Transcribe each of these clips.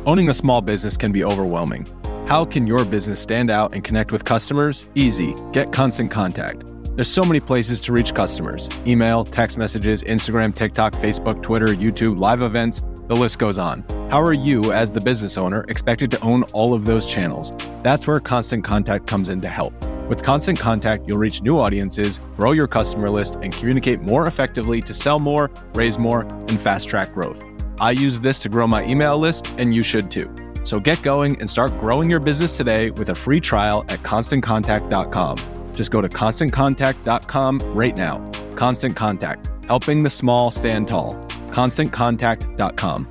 Owning a small business can be overwhelming. How can your business stand out and connect with customers? Easy. Get Constant Contact. There's so many places to reach customers. Email, text messages, Instagram, TikTok, Facebook, Twitter, YouTube, live events, the list goes on. How are you, as the business owner, expected to own all of those channels? That's where Constant Contact comes in to help. With Constant Contact, you'll reach new audiences, grow your customer list, and communicate more effectively to sell more, raise more, and fast-track growth. I use this to grow my email list, and you should too. So get going and start growing your business today with a free trial at ConstantContact.com. Just go to ConstantContact.com right now. Constant Contact, helping the small stand tall. ConstantContact.com.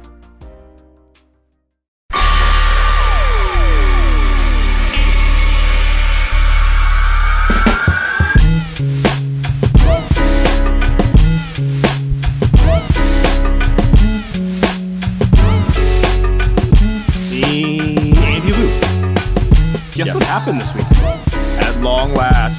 Guess what happened this week? At long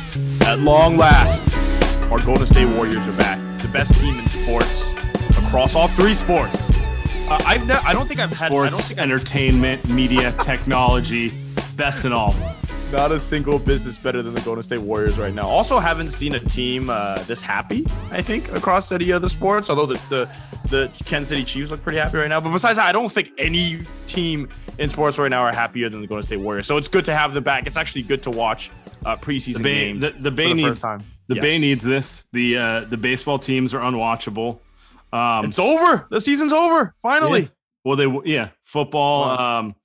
last, our Golden State Warriors are back. The best team in sports across all three sports. I don't think I've had sports, entertainment, media, technology, best in all. Not a single business better than the Golden State Warriors right now. Also, haven't seen a team this happy, I think, across any other sports. Although the Kansas City Chiefs look pretty happy right now. But besides that, I don't think any team in sports right now are happier than the Golden State Warriors. So it's good to have them back. It's actually good to watch preseason games. The Bay needs this. The baseball teams are unwatchable. It's over. The season's over. Finally. Yeah. Well, football. Wow.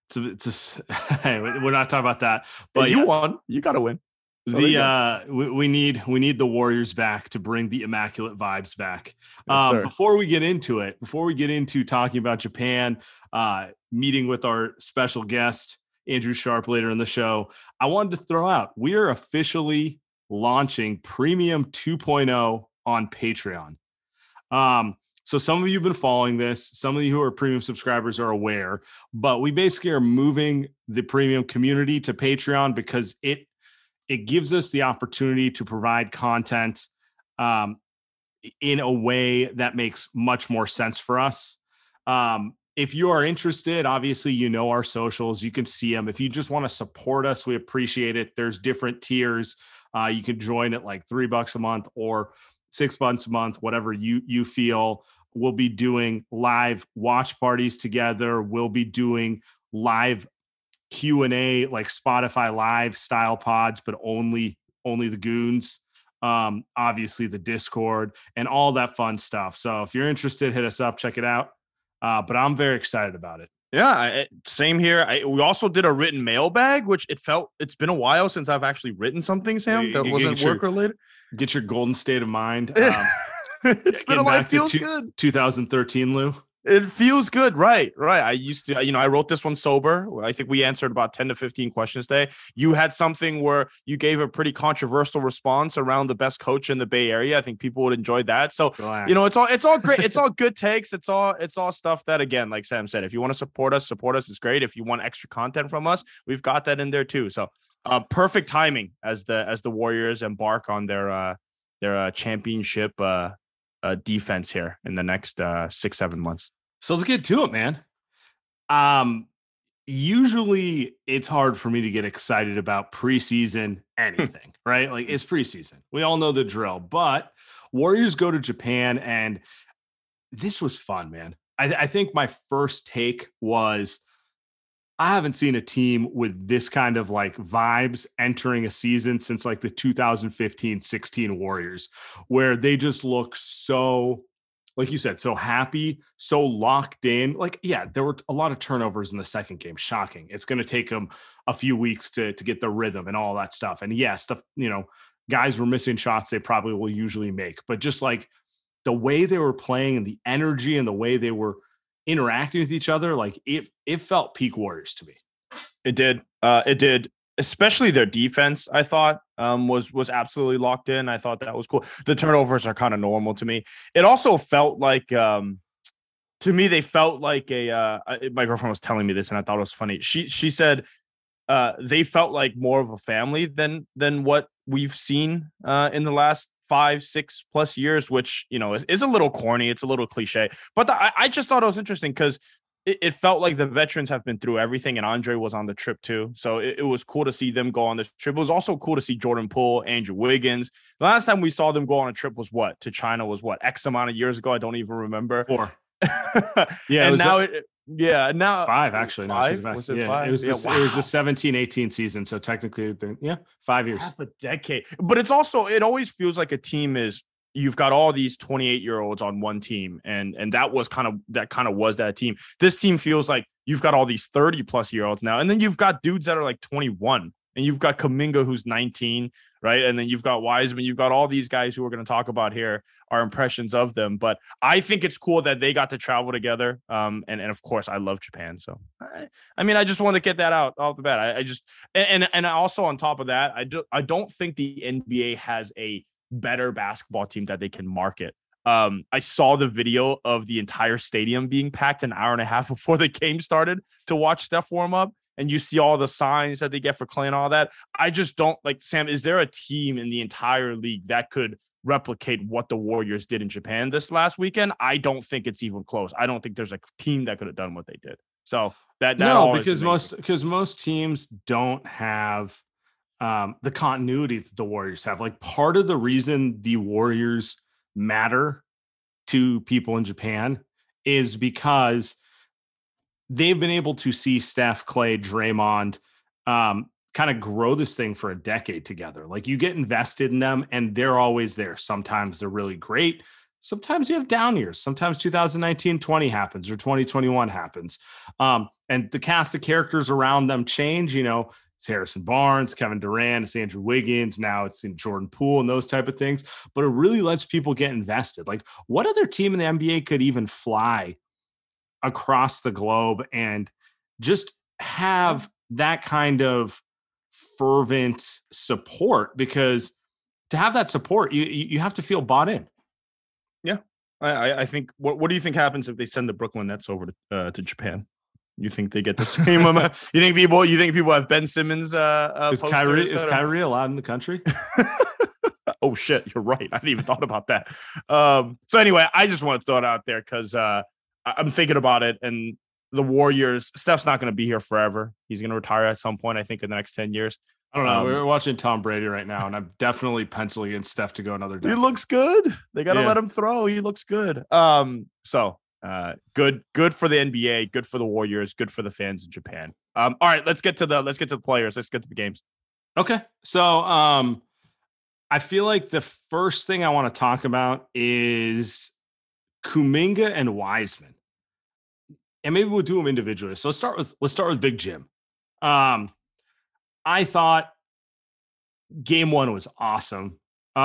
Hey, we're not talking about that. But you won. You got to win. So we need the Warriors back to bring the immaculate vibes back. Yes, before we get into talking about Japan, meeting with our special guest Andrew Sharp later in the show, I wanted to throw out we are officially launching Premium 2.0 on Patreon. So some of you have been following this. Some of you who are premium subscribers are aware, but we basically are moving the premium community to Patreon because it gives us the opportunity to provide content in a way that makes much more sense for us. If you are interested, obviously, you know our socials. You can see them. If you just want to support us, we appreciate it. There's different tiers. You can join at like $3 a month or $6 a month, whatever you feel. We'll be doing live watch parties together. We'll be doing live Q&A, like Spotify live style pods, but only the goons. Obviously the Discord and all that fun stuff. So if you're interested, hit us up, check it out. But I'm very excited about it. Yeah, same here. We also did a written mailbag, which it's been a while since I've actually written something, Sam, that wasn't work related. Get your golden state of mind. It's been a while. It feels good. 2013, Lou. It feels good. Right. I used to, I wrote this one sober. I think we answered about 10 to 15 questions today. You had something where you gave a pretty controversial response around the best coach in the Bay Area. I think people would enjoy that. So, relax. It's all great. It's all good takes. It's all stuff that, again, like Sam said, if you want to support us. It's great. If you want extra content from us, we've got that in there too. So, perfect timing as the Warriors embark on their championship defense here in the next 6-7 months. So let's get to it, man. Usually it's hard for me to get excited about preseason anything, right? Like it's preseason. We all know the drill, but Warriors go to Japan and this was fun, man. I think my first take was I haven't seen a team with this kind of like vibes entering a season since like the 2015-16 Warriors, where they just look so, like you said, so happy, so locked in. Like, yeah, there were a lot of turnovers in the second game. Shocking. It's going to take them a few weeks to get the rhythm and all that stuff. And yes, guys were missing shots they probably will usually make, but just like the way they were playing and the energy and the way they were interacting with each other, like it felt peak Warriors to me. It did. Especially their defense, I thought was absolutely locked in. I thought that was cool. The turnovers are kind of normal to me. It also felt like, to me, they felt like my girlfriend was telling me this, and I thought it was funny. She said they felt like more of a family than what we've seen in the last 5-6+ years, which is a little corny. It's a little cliche, but I just thought it was interesting because it felt like the veterans have been through everything, and Andre was on the trip too. So it was cool to see them go on this trip. It was also cool to see Jordan Poole, Andrew Wiggins. The last time we saw them go on a trip was what? To China was what? X amount of years ago. I don't even remember. 4. Yeah. And now now 5 actually. Five? Was it 5? It was it was the 17-18 season. So technically, 5 years. Half a decade. But it always feels like a team is, you've got all these 28-year-olds on one team, and that kind of was that team. This team feels like you've got all these 30-plus-year-olds now, and then you've got dudes that are like 21, and you've got Kuminga who's 19, right? And then you've got Wiseman. You've got all these guys who we're going to talk about here, our impressions of them. But I think it's cool that they got to travel together. And of course, I love Japan. So, I mean, I just want to get that out off the bat. I just and also on top of that, I don't think the NBA has a better basketball team that they can market. I saw the video of the entire stadium being packed an hour and a half before the game started to watch Steph warm up, and you see all the signs that they get for Clay and all that. I just don't like, Sam, is there a team in the entire league that could replicate what the Warriors did in Japan this last weekend? I don't think it's even close. I don't think there's a team that could have done what they did. So that no, because most teams don't have the continuity that the Warriors have. Like, part of the reason the Warriors matter to people in Japan is because they've been able to see Steph, Clay, Draymond kind of grow this thing for a decade together. Like, you get invested in them and they're always there. Sometimes they're really great. Sometimes you have down years. Sometimes 2019-20 happens or 2021 happens. And the cast of characters around them change. It's Harrison Barnes, Kevin Durant, it's Andrew Wiggins. Now it's in Jordan Poole and those type of things. But it really lets people get invested. Like, what other team in the NBA could even fly across the globe and just have that kind of fervent support? Because to have that support, you have to feel bought in. Yeah, I think. What do you think happens if they send the Brooklyn Nets over to Japan? You think they get the same amount? You think people have Ben Simmons? Is Kyrie allowed in the country? Oh shit, you're right. I hadn't even thought about that. So anyway, I just want to throw it out there because I'm thinking about it, and the Warriors. Steph's not going to be here forever. He's going to retire at some point, I think, in the next 10 years. I don't know. We're watching Tom Brady right now, and I'm definitely penciling in Steph to go another day. He looks good. They got to let him throw. He looks good. Good for the NBA, good for the Warriors, good for the fans in Japan. All right, let's get to the players. Let's get to the games. Okay. So I feel like the first thing I want to talk about is Kuminga and Wiseman. And maybe we'll do them individually. So let's start with Big Jim. I thought game 1 was awesome.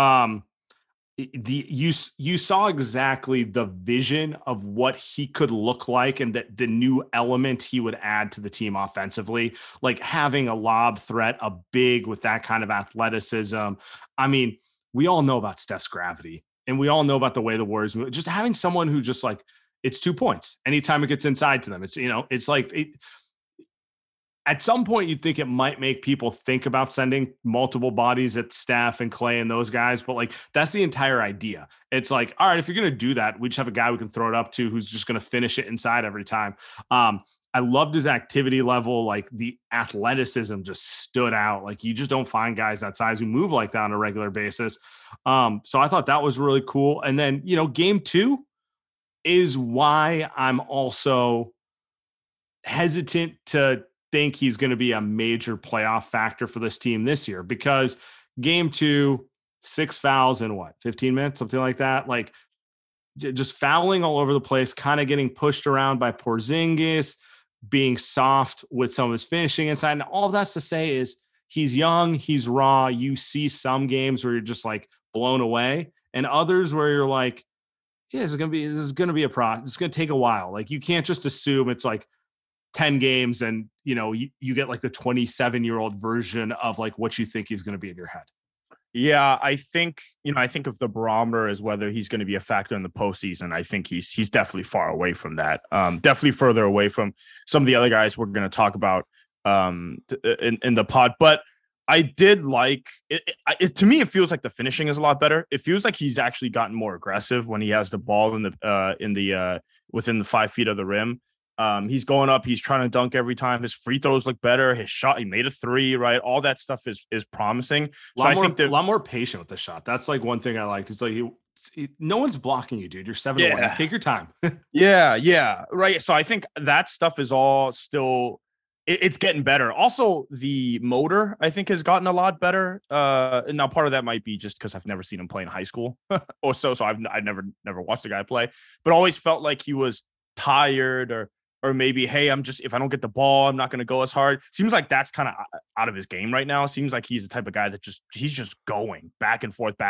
You saw exactly the vision of what he could look like and that the new element he would add to the team offensively, like having a lob threat, a big with that kind of athleticism. I mean, we all know about Steph's gravity and we all know about the way the Warriors move. Just having someone who just like, it's 2 points anytime it gets inside to them. It's like at some point, you'd think it might make people think about sending multiple bodies at Steph and Clay and those guys. But like, that's the entire idea. It's like, all right, if you're going to do that, we just have a guy we can throw it up to who's just going to finish it inside every time. I loved his activity level. Like, the athleticism just stood out. Like, you just don't find guys that size who move like that on a regular basis. So I thought that was really cool. And then, game 2 is why I'm also hesitant to think he's going to be a major playoff factor for this team this year, because game 2, 6 fouls in 15 minutes, something like that. Like, just fouling all over the place, kind of getting pushed around by Porzingis, being soft with some of his finishing inside. And all that's to say is he's young, he's raw. You see some games where you're just like blown away, and others where you're like, yeah, this is going to be a process. It's going to take a while. Like, you can't just assume it's like 10 games and you get like the 27-year-old version of like what you think he's going to be in your head. Yeah, I think if the barometer is whether he's going to be a factor in the postseason, I think he's definitely far away from that. Definitely further away from some of the other guys we're going to talk about in the pod. But I did like it. To me, it feels like the finishing is a lot better. It feels like he's actually gotten more aggressive when he has the ball in the within the 5 feet of the rim. He's going up. He's trying to dunk every time. His free throws look better. His shot, he made a 3, right? All that stuff is promising. So I think a lot more patient with the shot. That's like one thing I like. It's like no one's blocking you, dude. You're 7-1. Take your time. Yeah, right. So I think that stuff is all still. It's getting better. Also, the motor, I think, has gotten a lot better. And now part of that might be just because I've never seen him play in high school or so. So I've never watched the guy play, but always felt like he was tired or maybe, hey, if I don't get the ball, I'm not going to go as hard. Seems like that's kind of out of his game right now. Seems like he's the type of guy that he's just going back and forth.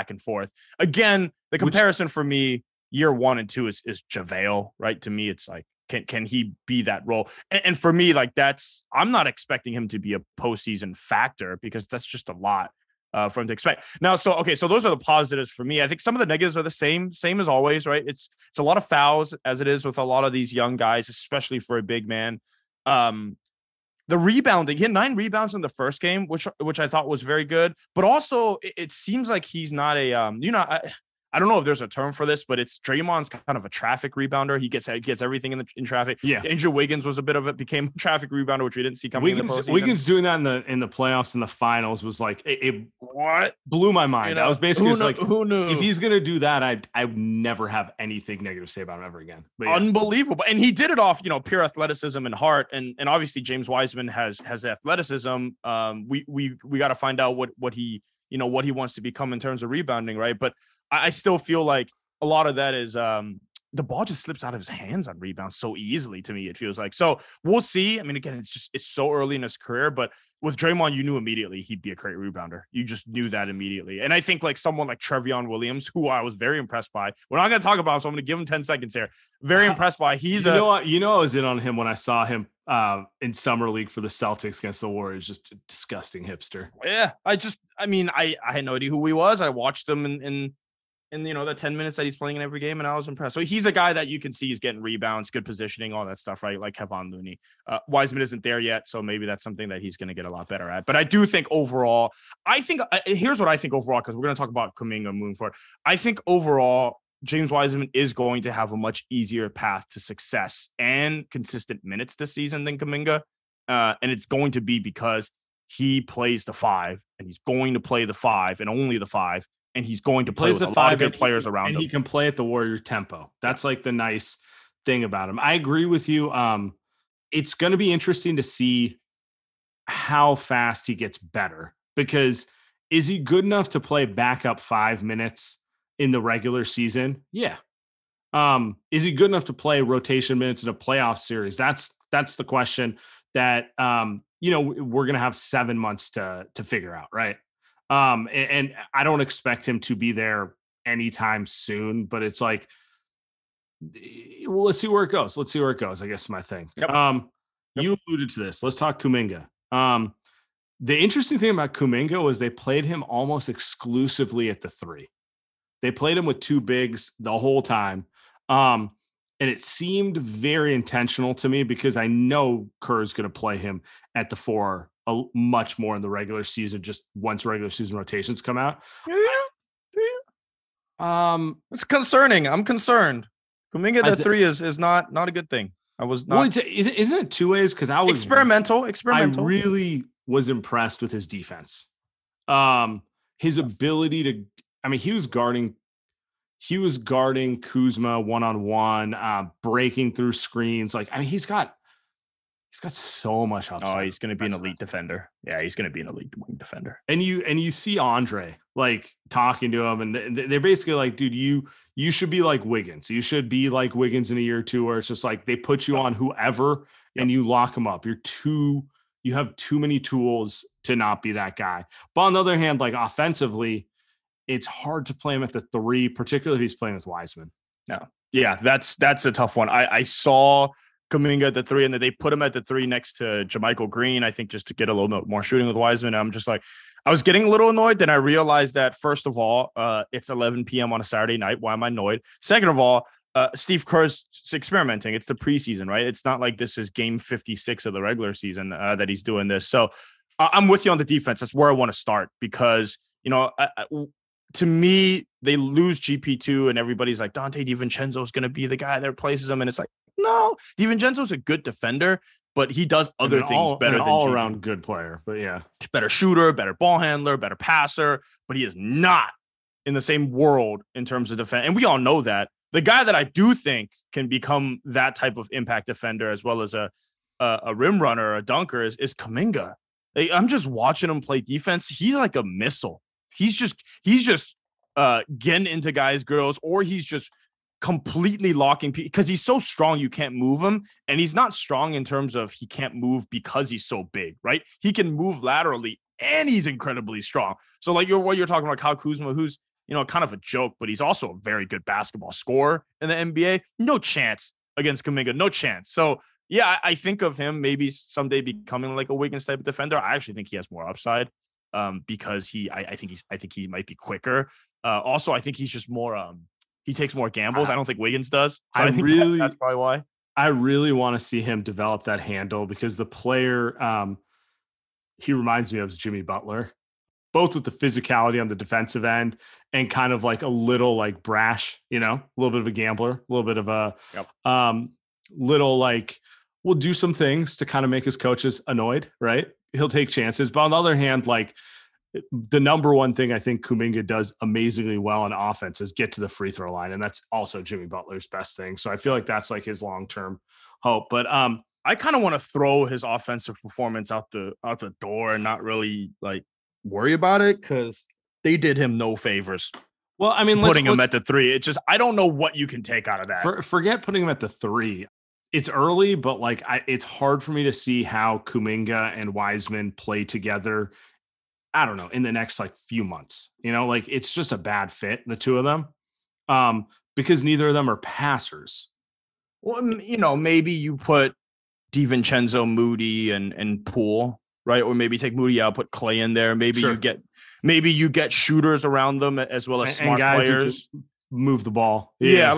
Again, the comparison for me, year 1 and 2 is JaVale, right? To me, it's like, can he be that role? And for me, like I'm not expecting him to be a postseason factor because that's just a lot for him to expect. Now, so those are the positives for me. I think some of the negatives are the same as always, right? It's a lot of fouls as it is with a lot of these young guys, especially for a big man. The rebounding, he had 9 rebounds in the first game, which I thought was very good. But also, it seems like he's not a I don't know if there's a term for this, but it's Draymond's kind of a traffic rebounder. He gets everything in traffic. Yeah. Andrew Wiggins became a traffic rebounder, which we didn't see coming in the postseason. Wiggins doing that in the playoffs and the finals was like it what blew my mind. I was basically who knew? If he's gonna do that, I would never have anything negative to say about him ever again. But yeah. Unbelievable. And he did it off, pure athleticism and heart. And obviously James Wiseman has athleticism. We got to find out what he wants to become in terms of rebounding, right? But I still feel like a lot of that is the ball just slips out of his hands on rebounds so easily to me, it feels like. So we'll see. I mean, again, it's so early in his career, but with Draymond, you knew immediately he'd be a great rebounder. You just knew that immediately. And I think like someone like Trevion Williams, who I was very impressed by. We're not going to talk about him, so I'm going to give him 10 seconds here. Very impressed by. I was in on him when I saw him in summer league for the Celtics against the Warriors. Just a disgusting hipster. Yeah, I had no idea who he was. I watched him in the 10 minutes that he's playing in every game, and I was impressed. So he's a guy that you can see is getting rebounds, good positioning, all that stuff, right? Like Kevon Looney. Wiseman isn't there yet, so maybe that's something that he's going to get a lot better at. But I do think overall, here's what I think overall, because we're going to talk about Kuminga moving forward. I think overall, James Wiseman is going to have a much easier path to success and consistent minutes this season than Kuminga. And it's going to be because he plays the 5, and he's going to play the 5 and only the 5. And he's going to play with a lot of good players around him. And he can play at the Warriors tempo. That's like the nice thing about him. I agree with you. It's going to be interesting to see how fast he gets better, because is he good enough to play backup 5 minutes in the regular season? Yeah. Is he good enough to play rotation minutes in a playoff series? That's the question that, we're going to have 7 months to figure out. Right. And I don't expect him to be there anytime soon, but it's like, well, let's see where it goes. I guess is my thing. Yep. You alluded to this. Let's talk Kuminga. The interesting thing about Kuminga was they played him almost exclusively at the 3. They played him with 2 bigs the whole time. And it seemed very intentional to me because I know Kerr's going to play him at the 4 much more in the regular season, just once regular season rotations come out. It's concerning. I'm concerned. Kuminga at 3 is not a good thing. I was not. Well, isn't it 2 ways? Because I was experimental. I really was impressed with his defense. His ability to. I mean, he was guarding Kuzma one-on-one, breaking through screens. Like, I mean, he's got so much upside. Oh, he's going to be an elite defender. Yeah, he's going to be an elite wing defender. And you see Andre like talking to him, and they're basically like, dude, you should be like Wiggins. You should be like Wiggins in a year or 2, where it's just like they put you on whoever and you lock him up. You have too many tools to not be that guy. But on the other hand, like offensively, it's hard to play him at the 3, particularly if he's playing with Wiseman. No. Yeah, that's a tough one. I saw Kuminga at the 3, and then they put him at the 3 next to JaMychal Green, I think, just to get a little bit more shooting with Wiseman. I'm just like, I was getting a little annoyed. Then I realized that, first of all, it's 11 p.m. on a Saturday night. Why am I annoyed? Second of all, Steve Kerr's experimenting. It's the preseason, right? It's not like this is game 56 of the regular season that he's doing this. So I'm with you on the defense. That's where I want to start, because, to me, they lose GP2 and everybody's like, Dante DiVincenzo is going to be the guy that replaces him. And it's like, no, DiVincenzo's a good defender, but he does other things better than all around good player. But yeah, better shooter, better ball handler, better passer, but he is not in the same world in terms of defense. And we all know that. The guy that I do think can become that type of impact defender as well as a rim runner, a dunker is Kuminga. I'm just watching him play defense. He's like a missile. He's just getting into guys' girls, or he's just completely locking because he's so strong you can't move him, and he's not strong in terms of he can't move because he's so big, right? He can move laterally, and he's incredibly strong. So like what you're talking about, Kyle Kuzma, who's kind of a joke, but he's also a very good basketball scorer in the NBA. No chance against Kuminga, no chance. So yeah, I think of him maybe someday becoming like a Wiggins type of defender. I actually think he has more upside because I think he might be quicker. Also, I think he's just more he takes more gambles. I don't think Wiggins does. So I think that's probably why. I really want to see him develop that handle because the player he reminds me of is Jimmy Butler, both with the physicality on the defensive end and kind of like a little like brash, a little bit of a gambler, a little bit of a little like will do some things to kind of make his coaches annoyed, right? He'll take chances. But on the other hand, like the number one thing I think Kuminga does amazingly well in offense is get to the free throw line. And that's also Jimmy Butler's best thing. So I feel like that's like his long-term hope. But I kind of want to throw his offensive performance out the door and not really like worry about it because they did him no favors. Well, I mean, putting him at the 3, it's just I don't know what you can take out of that. Forget putting him at the 3. It's early, but like it's hard for me to see how Kuminga and Wiseman play together. I don't know, in the next like few months, like it's just a bad fit, the two of them, because neither of them are passers. Well, maybe you put DiVincenzo, Moody, and Poole, right? Or maybe take Moody out, put Clay in there. Maybe you get shooters around them as well as smart guys players. Who move the ball. Yeah.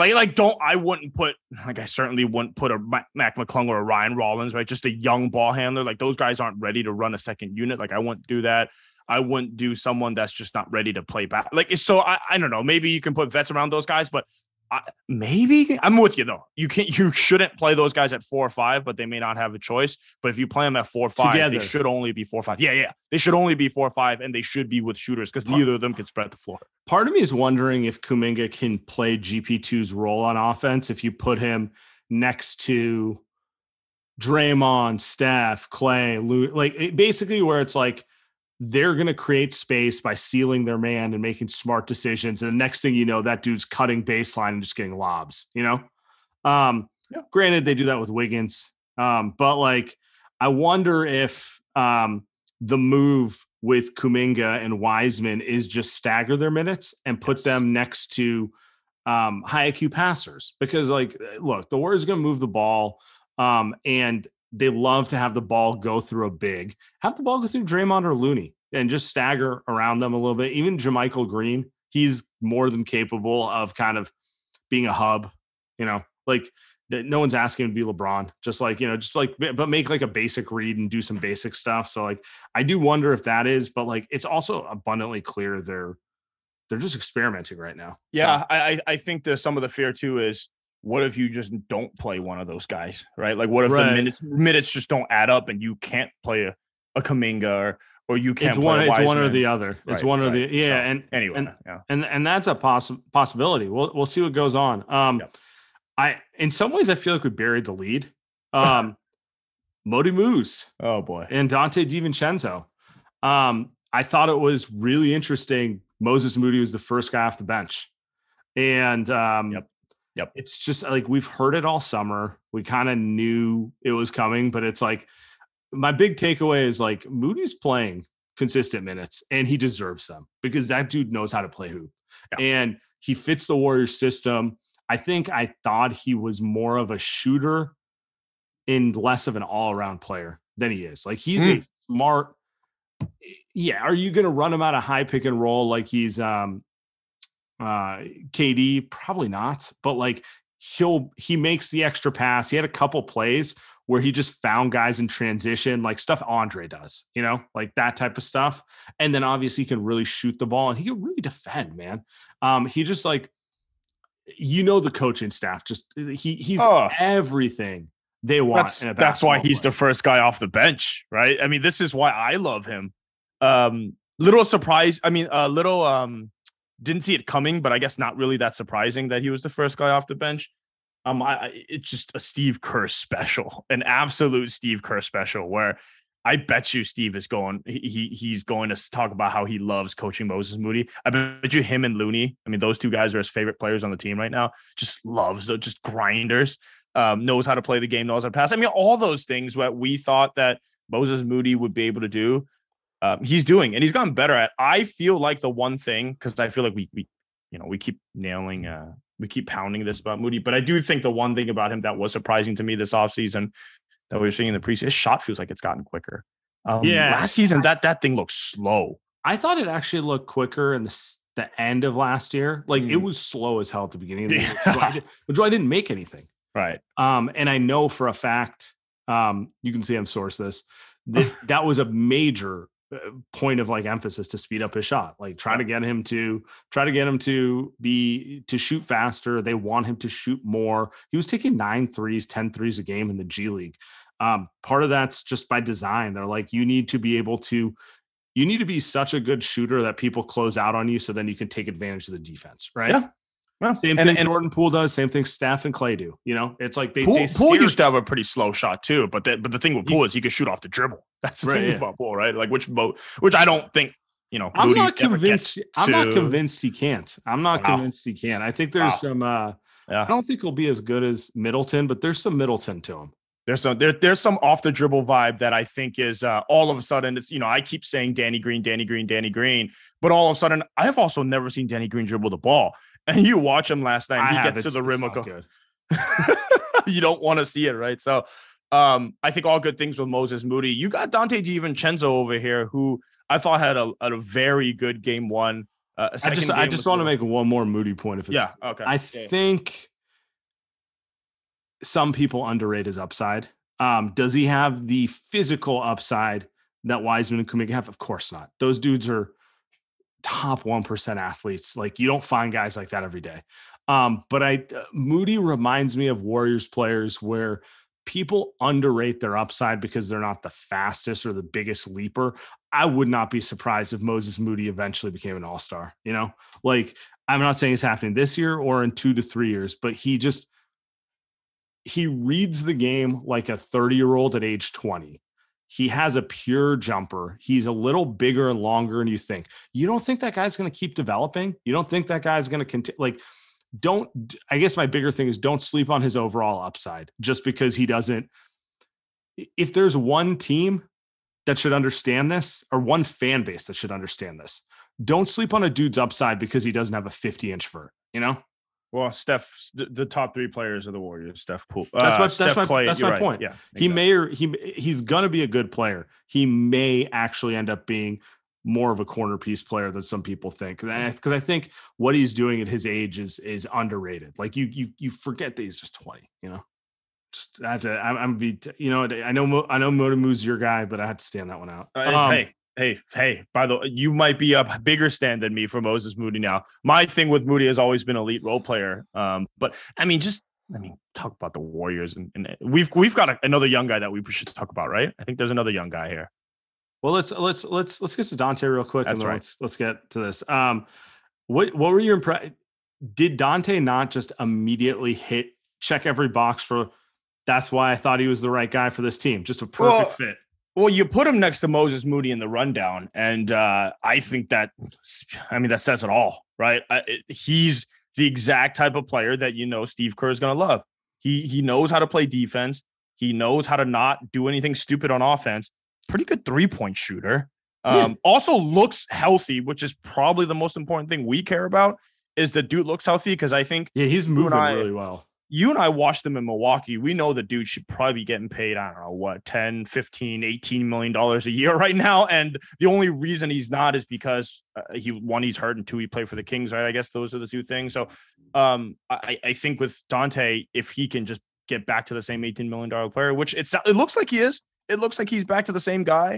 I certainly wouldn't put a Mac McClung or a Ryan Rollins, right? Just a young ball handler. Like those guys aren't ready to run a second unit. Like I wouldn't do that. I wouldn't do someone that's just not ready to play back. Like, so I don't know. Maybe you can put vets around those guys, but maybe I'm with you though. You shouldn't play those guys at 4 or 5, but they may not have a choice. But if you play them at 4 or 5, together, they should only be 4 or 5. Yeah. They should only be 4 or 5, and they should be with shooters because neither of them can spread the floor. Part of me is wondering if Kuminga can play GP2's role on offense if you put him next to Draymond, Steph, Clay, basically where it's like they're going to create space by sealing their man and making smart decisions. And the next thing you know, that dude's cutting baseline and just getting lobs, Granted, they do that with Wiggins. But like, I wonder if the move with Kuminga and Wiseman is just stagger their minutes and put them next to high IQ passers. Because like, look, the Warriors are going to move the ball and they love to have the ball go through a big. Have the ball go through Draymond or Looney and just stagger around them a little bit. Even JaMychal Green, he's more than capable of kind of being a hub, like no one's asking him to be LeBron, but make like a basic read and do some basic stuff. So like, I do wonder if that is, but like, it's also abundantly clear they're just experimenting right now. Yeah. So. I think there's some of the fear too is, what if you just don't play one of those guys, right? Like, what if the minutes just don't add up and you can't play a Kuminga or you can't? It's one or the other. Right, it's one or the yeah. So, and anyway, and that's a possibility. We'll see what goes on. In some ways I feel like we buried the lead. Modi Moose, oh boy, and Dante DiVincenzo. I thought it was really interesting. Moses Moody was the first guy off the bench, and Yep. It's just like we've heard it all summer. We kind of knew it was coming, but it's like my big takeaway is like Moody's playing consistent minutes and he deserves them because that dude knows how to play hoop and he fits the Warriors system. I thought he was more of a shooter and less of an all-around player than he is. Like he's a smart. Yeah. Are you going to run him out of high pick and roll like he's KD? Probably not, but like he makes the extra pass. He had a couple plays where he just found guys in transition, like stuff Andre does, like that type of stuff. And then obviously he can really shoot the ball and he can really defend, man. He just like, the coaching staff, just he's everything they want. That's why he's the first guy off the bench, right? I mean, this is why I love him. Little surprise. I mean, didn't see it coming, but I guess not really that surprising that he was the first guy off the bench. It's just a Steve Kerr special, an absolute Steve Kerr special, where I bet you Steve is going. He's going to talk about how he loves coaching Moses Moody. I bet you him and Looney. I mean, those two guys are his favorite players on the team right now. Just loves, just grinders. Knows how to play the game, knows how to pass. I mean, all those things that we thought that Moses Moody would be able to do, he's doing, and he's gotten better at. I feel like the one thing, because I feel like we keep nailing, we keep pounding this about Moody, but I do think the one thing about him that was surprising to me this offseason that we were seeing in the preseason, his shot feels like it's gotten quicker. Last season that thing looked slow. I thought it actually looked quicker in the end of last year. Like it was slow as hell at the beginning of the year, which I didn't make anything. Right. And I know for a fact, you can see him source this, that was a major point of like emphasis to speed up his shot, like try to get him to shoot faster. They want him to shoot more. He was taking 9 threes, 10 threes a game in the G League. Part of that's just by design. They're like, you need to be such a good shooter that people close out on you, so then you can take advantage of the defense, right? Yeah. Well, same thing Jordan Poole does. Same thing Steph and Clay do. It's like Poole used to have a pretty slow shot too. But the thing with Poole is he could shoot off the dribble. That's the thing about Poole, right? Like which I don't think. I'm not convinced. I'm not convinced he can't. I'm not convinced he can. I think there's some. I don't think he'll be as good as Middleton, but there's some Middleton to him. There's some off the dribble vibe that I think is all of a sudden it's I keep saying Danny Green, but all of a sudden I have also never seen Danny Green dribble the ball. And you watch him last night, he gets to the rim. You don't want to see it, right? So I think all good things with Moses Moody. You got Dante DiVincenzo over here, who I thought had a very good game one. I just want to make one more Moody point. If it's okay. I think some people underrate his upside. Does he have the physical upside that Wiseman and Kuminga have? Of course not. Those dudes are top 1% athletes. Like you don't find guys like that every day. But Moody reminds me of Warriors players where people underrate their upside because they're not the fastest or the biggest leaper. I would not be surprised if Moses Moody eventually became an all-star. Like I'm not saying it's happening this year or in 2 to 3 years, but he reads the game like a 30-year-old at age 20. He has a pure jumper. He's a little bigger and longer than you think. You don't think that guy's going to keep developing? You don't think that guy's going to continue? I guess my bigger thing is don't sleep on his overall upside just because he doesn't. If there's one team that should understand this, or one fan base that should understand this, don't sleep on a dude's upside because he doesn't have a 50-inch vert, Well, Steph, the top 3 players of the Warriors, Steph Poole. That's my right. point. Yeah, exactly. He's going to be a good player. He may actually end up being more of a corner piece player than some people think. Because I think what he's doing at his age is underrated. Like you forget that he's just 20. Just I have to. I'm be. I know Modamu's your guy, but I had to stand that one out. Hey, by the way, you might be a bigger stand than me for Moses Moody now. My thing with Moody has always been elite role player. But talk about the Warriors and we've got another young guy that we should talk about, right? I think there's another young guy here. Well, let's get to Dante real quick. That's and then right. Let's get to this. What were your impressions? Did Dante not just immediately check every box for? That's why I thought he was the right guy for this team. Just a perfect fit. Well, you put him next to Moses Moody in the rundown, and I think that says it all, right? He's the exact type of player that Steve Kerr is going to love. He knows how to play defense. He knows how to not do anything stupid on offense. Pretty good 3-point shooter. Also looks healthy, which is probably the most important thing we care about. Is the dude looks healthy? Because I think he's moving really well. You and I watched them in Milwaukee. We know the dude should probably be getting paid, I don't know, what, 10, 15, $18 million a year right now. And the only reason he's not is because he's hurt, and 2, he played for the Kings, right? I guess those are the 2 things. So I think with Dante, if he can just get back to the same $18 million player, which it looks like he is. It looks like he's back to the same guy.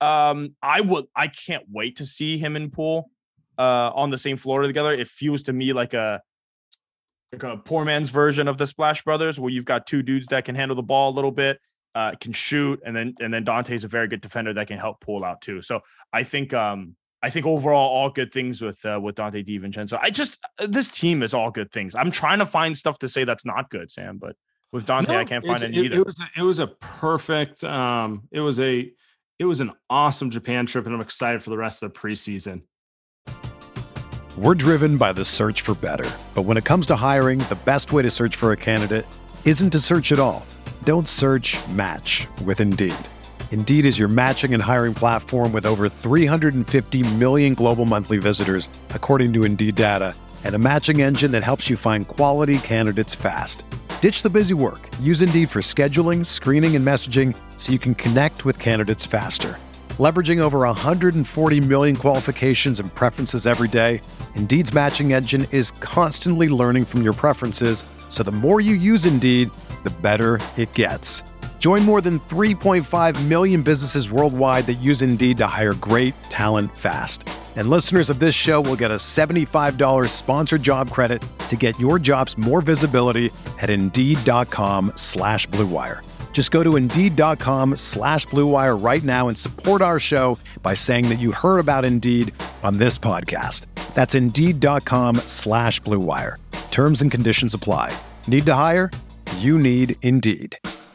I can't wait to see him and Poole on the same floor together. It feels to me like like a poor man's version of the Splash Brothers, where you've got two dudes that can handle the ball a little bit, can shoot, and then Dante's a very good defender that can help pull out too. So I think overall all good things with Dante DiVincenzo. This team is all good things. I'm trying to find stuff to say that's not good, Sam, but with Dante, I can't find any either. It was a perfect. It was an awesome Japan trip, and I'm excited for the rest of the preseason. We're driven by the search for better. But when it comes to hiring, the best way to search for a candidate isn't to search at all. Don't search, match with Indeed. Indeed is your matching and hiring platform with over 350 million global monthly visitors, according to Indeed data, and a matching engine that helps you find quality candidates fast. Ditch the busy work. Use Indeed for scheduling, screening, and messaging so you can connect with candidates faster. Leveraging over 140 million qualifications and preferences every day, Indeed's matching engine is constantly learning from your preferences, so the more you use Indeed, the better it gets. Join more than 3.5 million businesses worldwide that use Indeed to hire great talent fast. And listeners of this show will get a $75 sponsored job credit to get your jobs more visibility at Indeed.com/Blue Wire. Just go to Indeed.com/Blue Wire right now and support our show by saying that you heard about Indeed on this podcast. That's Indeed.com/Blue Wire. Terms and conditions apply. Need to hire? You need Indeed.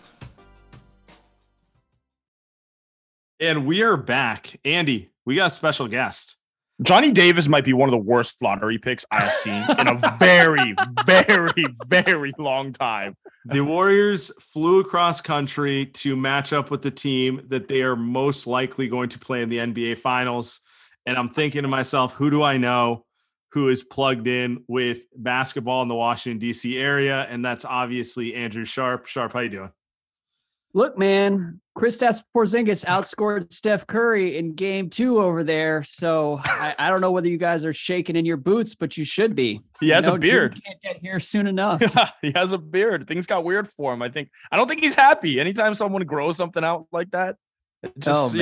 And we are back. Andy, we got a special guest. Johnny Davis might be one of the worst lottery picks I've seen in a very, very, very long time. The Warriors flew across country to match up with the team that they are most likely going to play in the NBA Finals. And I'm thinking to myself, who do I know who is plugged in with basketball in the Washington, D.C. area? And that's obviously Andrew Sharp. Sharp, how you doing? Look, man, Kristaps Porzingis outscored Steph Curry in game 2 over there. So I don't know whether you guys are shaking in your boots, but you should be. He has a beard. Jim can't get here soon enough. He has a beard. Things got weird for him. I don't think he's happy. Anytime someone grows something out like that, it just,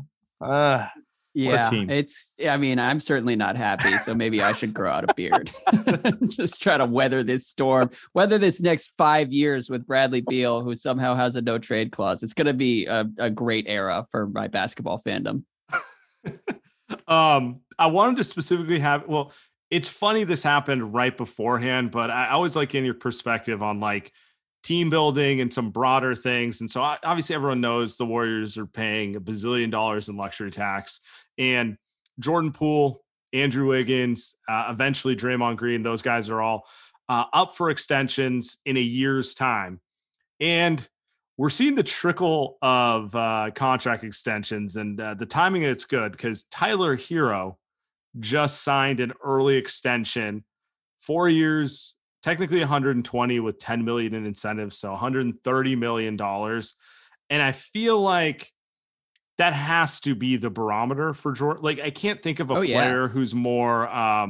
yeah, I'm certainly not happy. So maybe I should grow out a beard. Just try to weather this storm, weather this next 5 years with Bradley Beal, who somehow has a no trade clause. It's going to be a great era for my basketball fandom. I wanted to specifically it's funny this happened right beforehand, but I always like in your perspective on like team building and some broader things. And so obviously everyone knows the Warriors are paying $1 bazillion in luxury tax, and Jordan Poole, Andrew Wiggins, eventually Draymond Green, those guys are all up for extensions in a year's time. And we're seeing the trickle of contract extensions, and the timing of it's good because Tyler Hero just signed an early extension, 4 years, technically 120 with 10 million in incentives, so $130 million. And I feel like that has to be the barometer for Jordan. Like, I can't think of a player who's more, I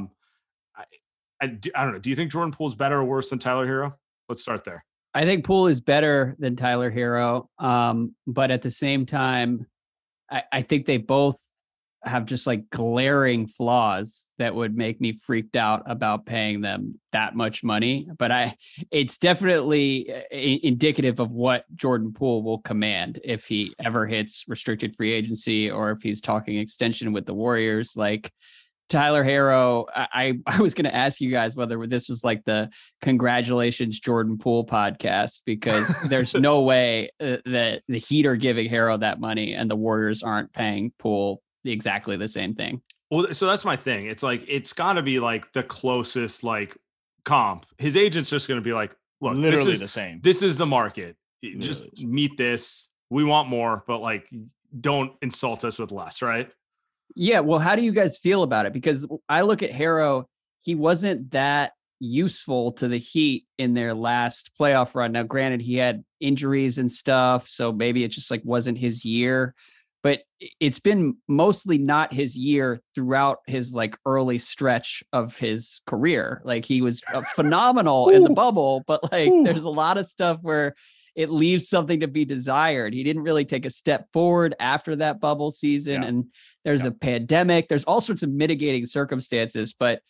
don't know. Do you think Jordan Poole's better or worse than Tyler Hero? Let's start there. I think Poole is better than Tyler Hero. But at the same time, I think they both have just like glaring flaws that would make me freaked out about paying them that much money. But it's definitely indicative of what Jordan Poole will command if he ever hits restricted free agency or if he's talking extension with the Warriors. Like Tyler Hero, I was going to ask you guys whether this was like the congratulations Jordan Poole podcast, because there's no way that the Heat are giving Hero that money and the Warriors aren't paying Poole exactly the same thing. Well, so that's my thing. It's like, it's got to be like the closest like comp. His agent's just going to be like, look, literally this is the same. This is the market. Just Literally. meet this. We want more, but like, don't insult us with less, right? Yeah. Well, how do you guys feel about it? Because I look at Hero, he wasn't that useful to the Heat in their last playoff run. Now, granted, he had injuries and stuff, so maybe it just like wasn't his year. But it's been mostly not his year throughout his like early stretch of his career. Like he was phenomenal in the bubble, but like there's a lot of stuff where it leaves something to be desired. He didn't really take a step forward after that bubble season. And there's a pandemic. There's all sorts of mitigating circumstances, but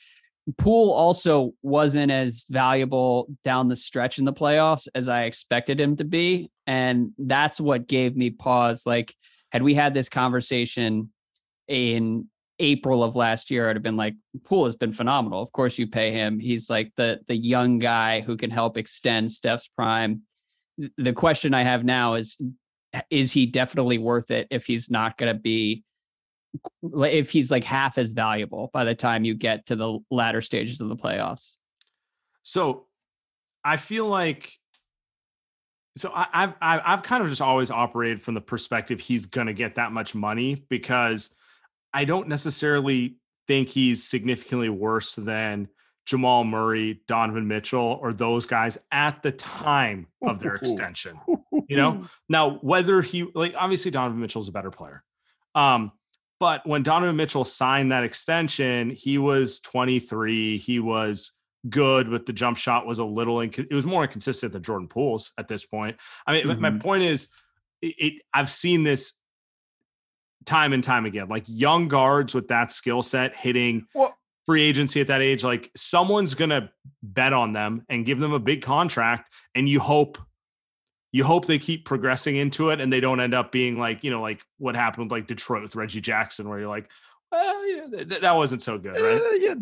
Poole also wasn't as valuable down the stretch in the playoffs as I expected him to be. And that's what gave me pause. Like, had we had this conversation in April of last year, I'd have been like, Poole has been phenomenal. Of course you pay him. He's like the young guy who can help extend Steph's prime. The question I have now is he definitely worth it if he's not going to be, if he's like half as valuable by the time you get to the latter stages of the playoffs? So I feel like, I've kind of just always operated from the perspective he's going to get that much money, because I don't necessarily think he's significantly worse than Jamal Murray, Donovan Mitchell, or those guys at the time of their extension. You know, now whether he, like, obviously Donovan Mitchell's a better player. But when Donovan Mitchell signed that extension, he was 23. He was good, but the jump shot was a little, it was more inconsistent than Jordan Poole's at this point. I mean, my point is, I've seen this time and time again, like young guards with that skill set hitting free agency at that age, like someone's going to bet on them and give them a big contract. And you hope they keep progressing into it and they don't end up being like, you know, like what happened with like Detroit with Reggie Jackson, where you're like, well, yeah, that wasn't so good, right? Yeah,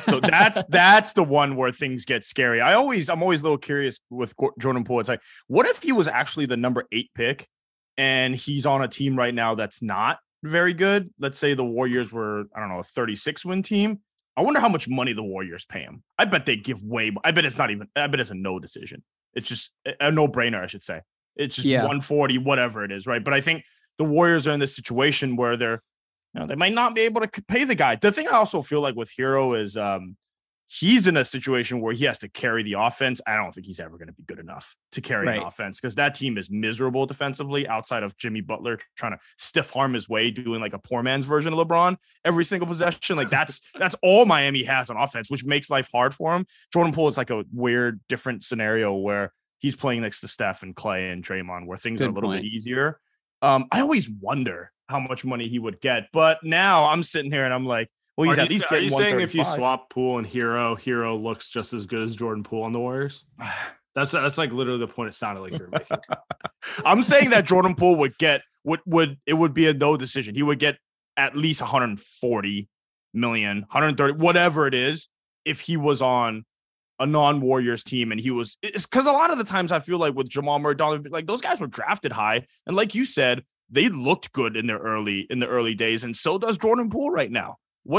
that's the one where things get scary. I'm always a little curious with Jordan Poole. It's like, what if he was actually the number 8 pick and he's on a team right now that's not very good? Let's say the Warriors were, I don't know, a 36 win team. I wonder how much money the Warriors pay him. I bet they give way. I bet it's a no decision. It's just a no-brainer, I should say. It's just 140, whatever it is, right? But I think the Warriors are in this situation where they might not be able to pay the guy. The thing I also feel like with Hero is he's in a situation where he has to carry the offense. I don't think he's ever going to be good enough to carry an offense, because that team is miserable defensively outside of Jimmy Butler trying to stiff arm his way, doing like a poor man's version of LeBron every single possession. Like that's all Miami has on offense, which makes life hard for him. Jordan Poole is like a weird, different scenario where he's playing next to Steph and Clay and Draymond, where things are a little bit easier. I always wonder how much money he would get, but now I'm sitting here and I'm like, well, he's at least getting. Are you saying if you swap Poole and Hero looks just as good as Jordan Poole on the Warriors? That's like literally the point it sounded like you're making. I'm saying that Jordan Poole would get it would be a no decision. He would get at least 140 million, 130, whatever it is, if he was on a non-Warriors team. And it's because a lot of the times I feel like with Jamal Murray, Donovan, like those guys were drafted high, and like you said, they looked good in the early days, and so does Jordan Poole right now.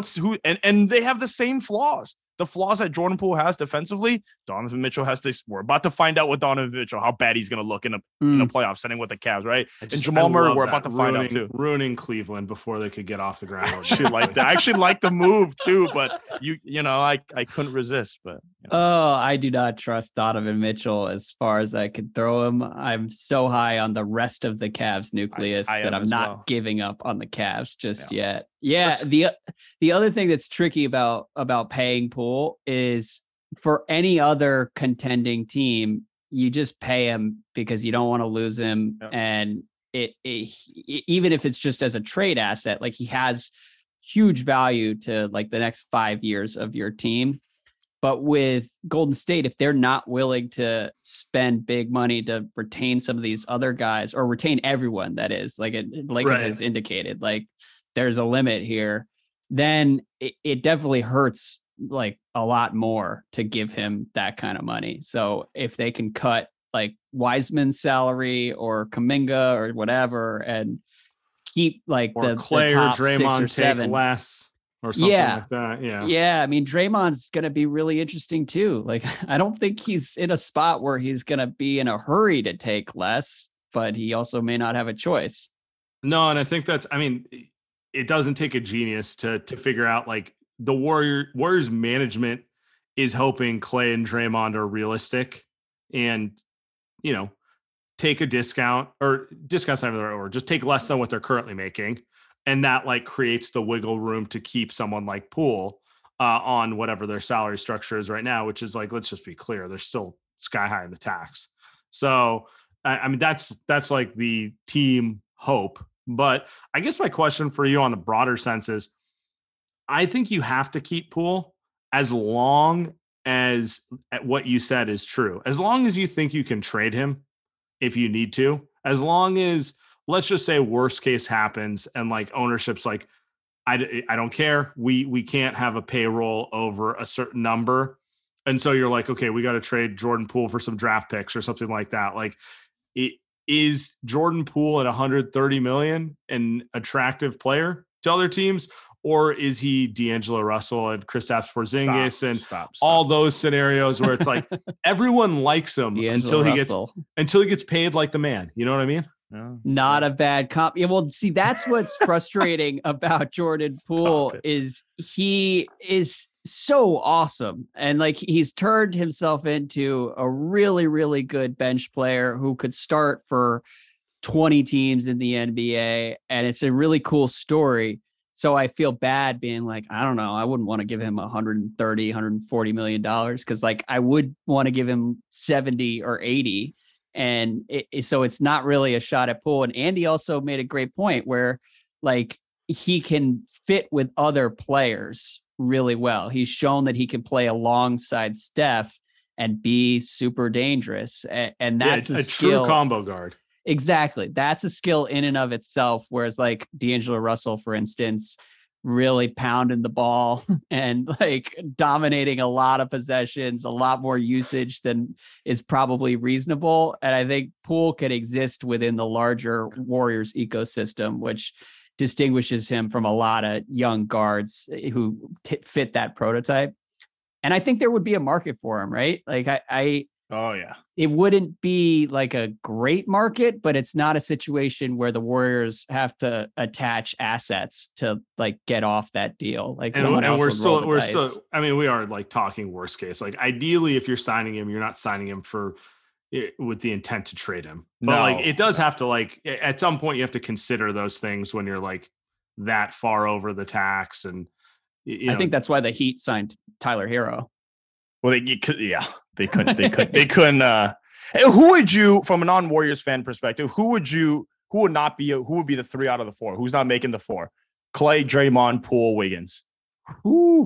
And they have the same flaws. The flaws that Jordan Poole has defensively, Donovan Mitchell has this. We're about to find out with Donovan Mitchell how bad he's going to look in a playoff setting with the Cavs, right? And Jamal Murray, we're about to find out too. Ruining Cleveland before they could get off the ground. I actually like the move too, but I couldn't resist. But I do not trust Donovan Mitchell as far as I could throw him. I'm so high on the rest of the Cavs nucleus that I'm not giving up on the Cavs just yet. Yeah. The other thing that's tricky about paying Poole is, for any other contending team, you just pay him because you don't want to lose him. Yep. And even if it's just as a trade asset, like he has huge value to like the next 5 years of your team. But with Golden State, if they're not willing to spend big money to retain some of these other guys, or retain everyone, that is, it has indicated, like there's a limit here, then it definitely hurts like a lot more to give him that kind of money. So if they can cut like Wiseman's salary or Kuminga or whatever, and keep like the Clay the top or Draymond 6 or 7, take less or something like that. Yeah. I mean, Draymond's going to be really interesting too. Like, I don't think he's in a spot where he's going to be in a hurry to take less, but he also may not have a choice. No. And I think it doesn't take a genius to figure out, like, the Warriors management is hoping Clay and Draymond are realistic and, take a discount, or discount's not even the right word, just take less than what they're currently making. And that like creates the wiggle room to keep someone like Poole on whatever their salary structure is right now, which is like, let's just be clear, they're still sky high in the tax. So, that's like the team hope. But I guess my question for you on the broader sense is, I think you have to keep Poole. as long as what you said is true, as long as you think you can trade him if you need to, as long as, let's just say worst case happens and like ownership's like, I don't care. We can't have a payroll over a certain number. And so you're like, okay, we got to trade Jordan Poole for some draft picks or something like that. Like, is Jordan Poole at 130 million an attractive player to other teams? Or is he D'Angelo Russell and Kristaps Porzingis and all those scenarios where it's like everyone likes him until he gets paid like the man. You know what I mean? Not a bad comp. Yeah, well, see, that's what's frustrating about Jordan Poole is he is so awesome. And like he's turned himself into a really, really good bench player who could start for 20 teams in the NBA. And it's a really cool story. So I feel bad being like, I don't know, I wouldn't want to give him 130, 140 million dollars because like I would want to give him 70 or 80. And so it's not really a shot at Poole. And Andy also made a great point where like he can fit with other players really well. He's shown that he can play alongside Steph and be super dangerous. And that's a true combo guard. Exactly. That's a skill in and of itself. Whereas like D'Angelo Russell, for instance, really pounding the ball and like dominating a lot of possessions, a lot more usage than is probably reasonable. And I think Poole can exist within the larger Warriors ecosystem, which distinguishes him from a lot of young guards who fit that prototype. And I think there would be a market for him, right? Like oh yeah, it wouldn't be like a great market, but it's not a situation where the Warriors have to attach assets to like get off that deal. Like someone else we're still, I mean, we are like talking worst case. Like ideally, if you're signing him, you're not signing him with the intent to trade him. But like it does have to like at some point you have to consider those things when you're like that far over the tax. And I think that's why the Heat signed Tyler Hero. Well, they couldn't. Who would you, from a non-Warriors fan perspective, who would be the 3 out of the 4? Who's not making the 4? Clay, Draymond, Poole, Wiggins. Ooh.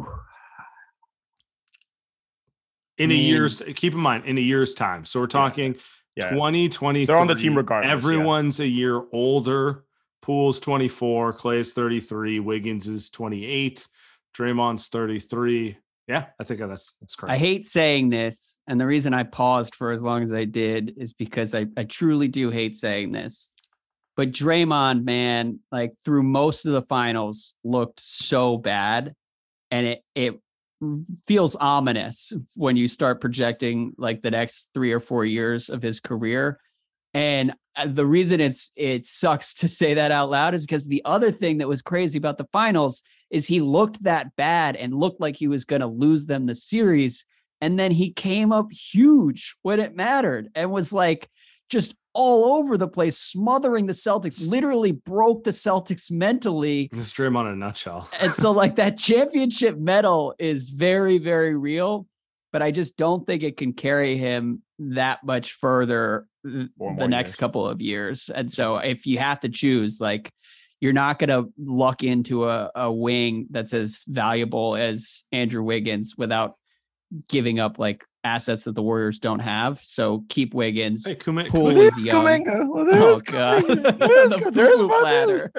Keep in mind, in a year's time. So we're talking 2023. They're on the team regardless. Everyone's a year older. Poole's 24, Clay's 33, Wiggins is 28, Draymond's 33. Yeah, I think that's correct. I hate saying this, and the reason I paused for as long as I did is because I truly do hate saying this. But Draymond, man, like through most of the finals, looked so bad, and it feels ominous when you start projecting like the next 3 or 4 years of his career. And the reason it sucks to say that out loud is because the other thing that was crazy about the finals is he looked that bad and looked like he was going to lose them the series. And then he came up huge when it mattered and was like just all over the place, smothering the Celtics, literally broke the Celtics mentally. This Draymond in a nutshell. And so like that championship medal is very, very real, but I just don't think it can carry him that much further the next couple of years. And so if you have to choose, like, you're not going to luck into a wing that's as valuable as Andrew Wiggins without giving up like assets that the Warriors don't have. So keep Wiggins. Hey, Poole is young. Well, there's platter.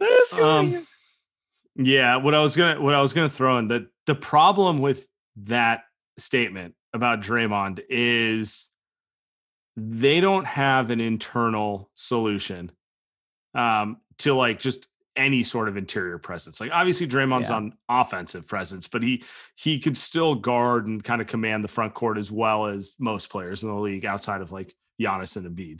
Yeah, what I was gonna throw in, the problem with that statement about Draymond is they don't have an internal solution to like just any sort of interior presence. Like obviously Draymond's on offensive presence, but he could still guard and kind of command the front court as well as most players in the league outside of like Giannis and Embiid.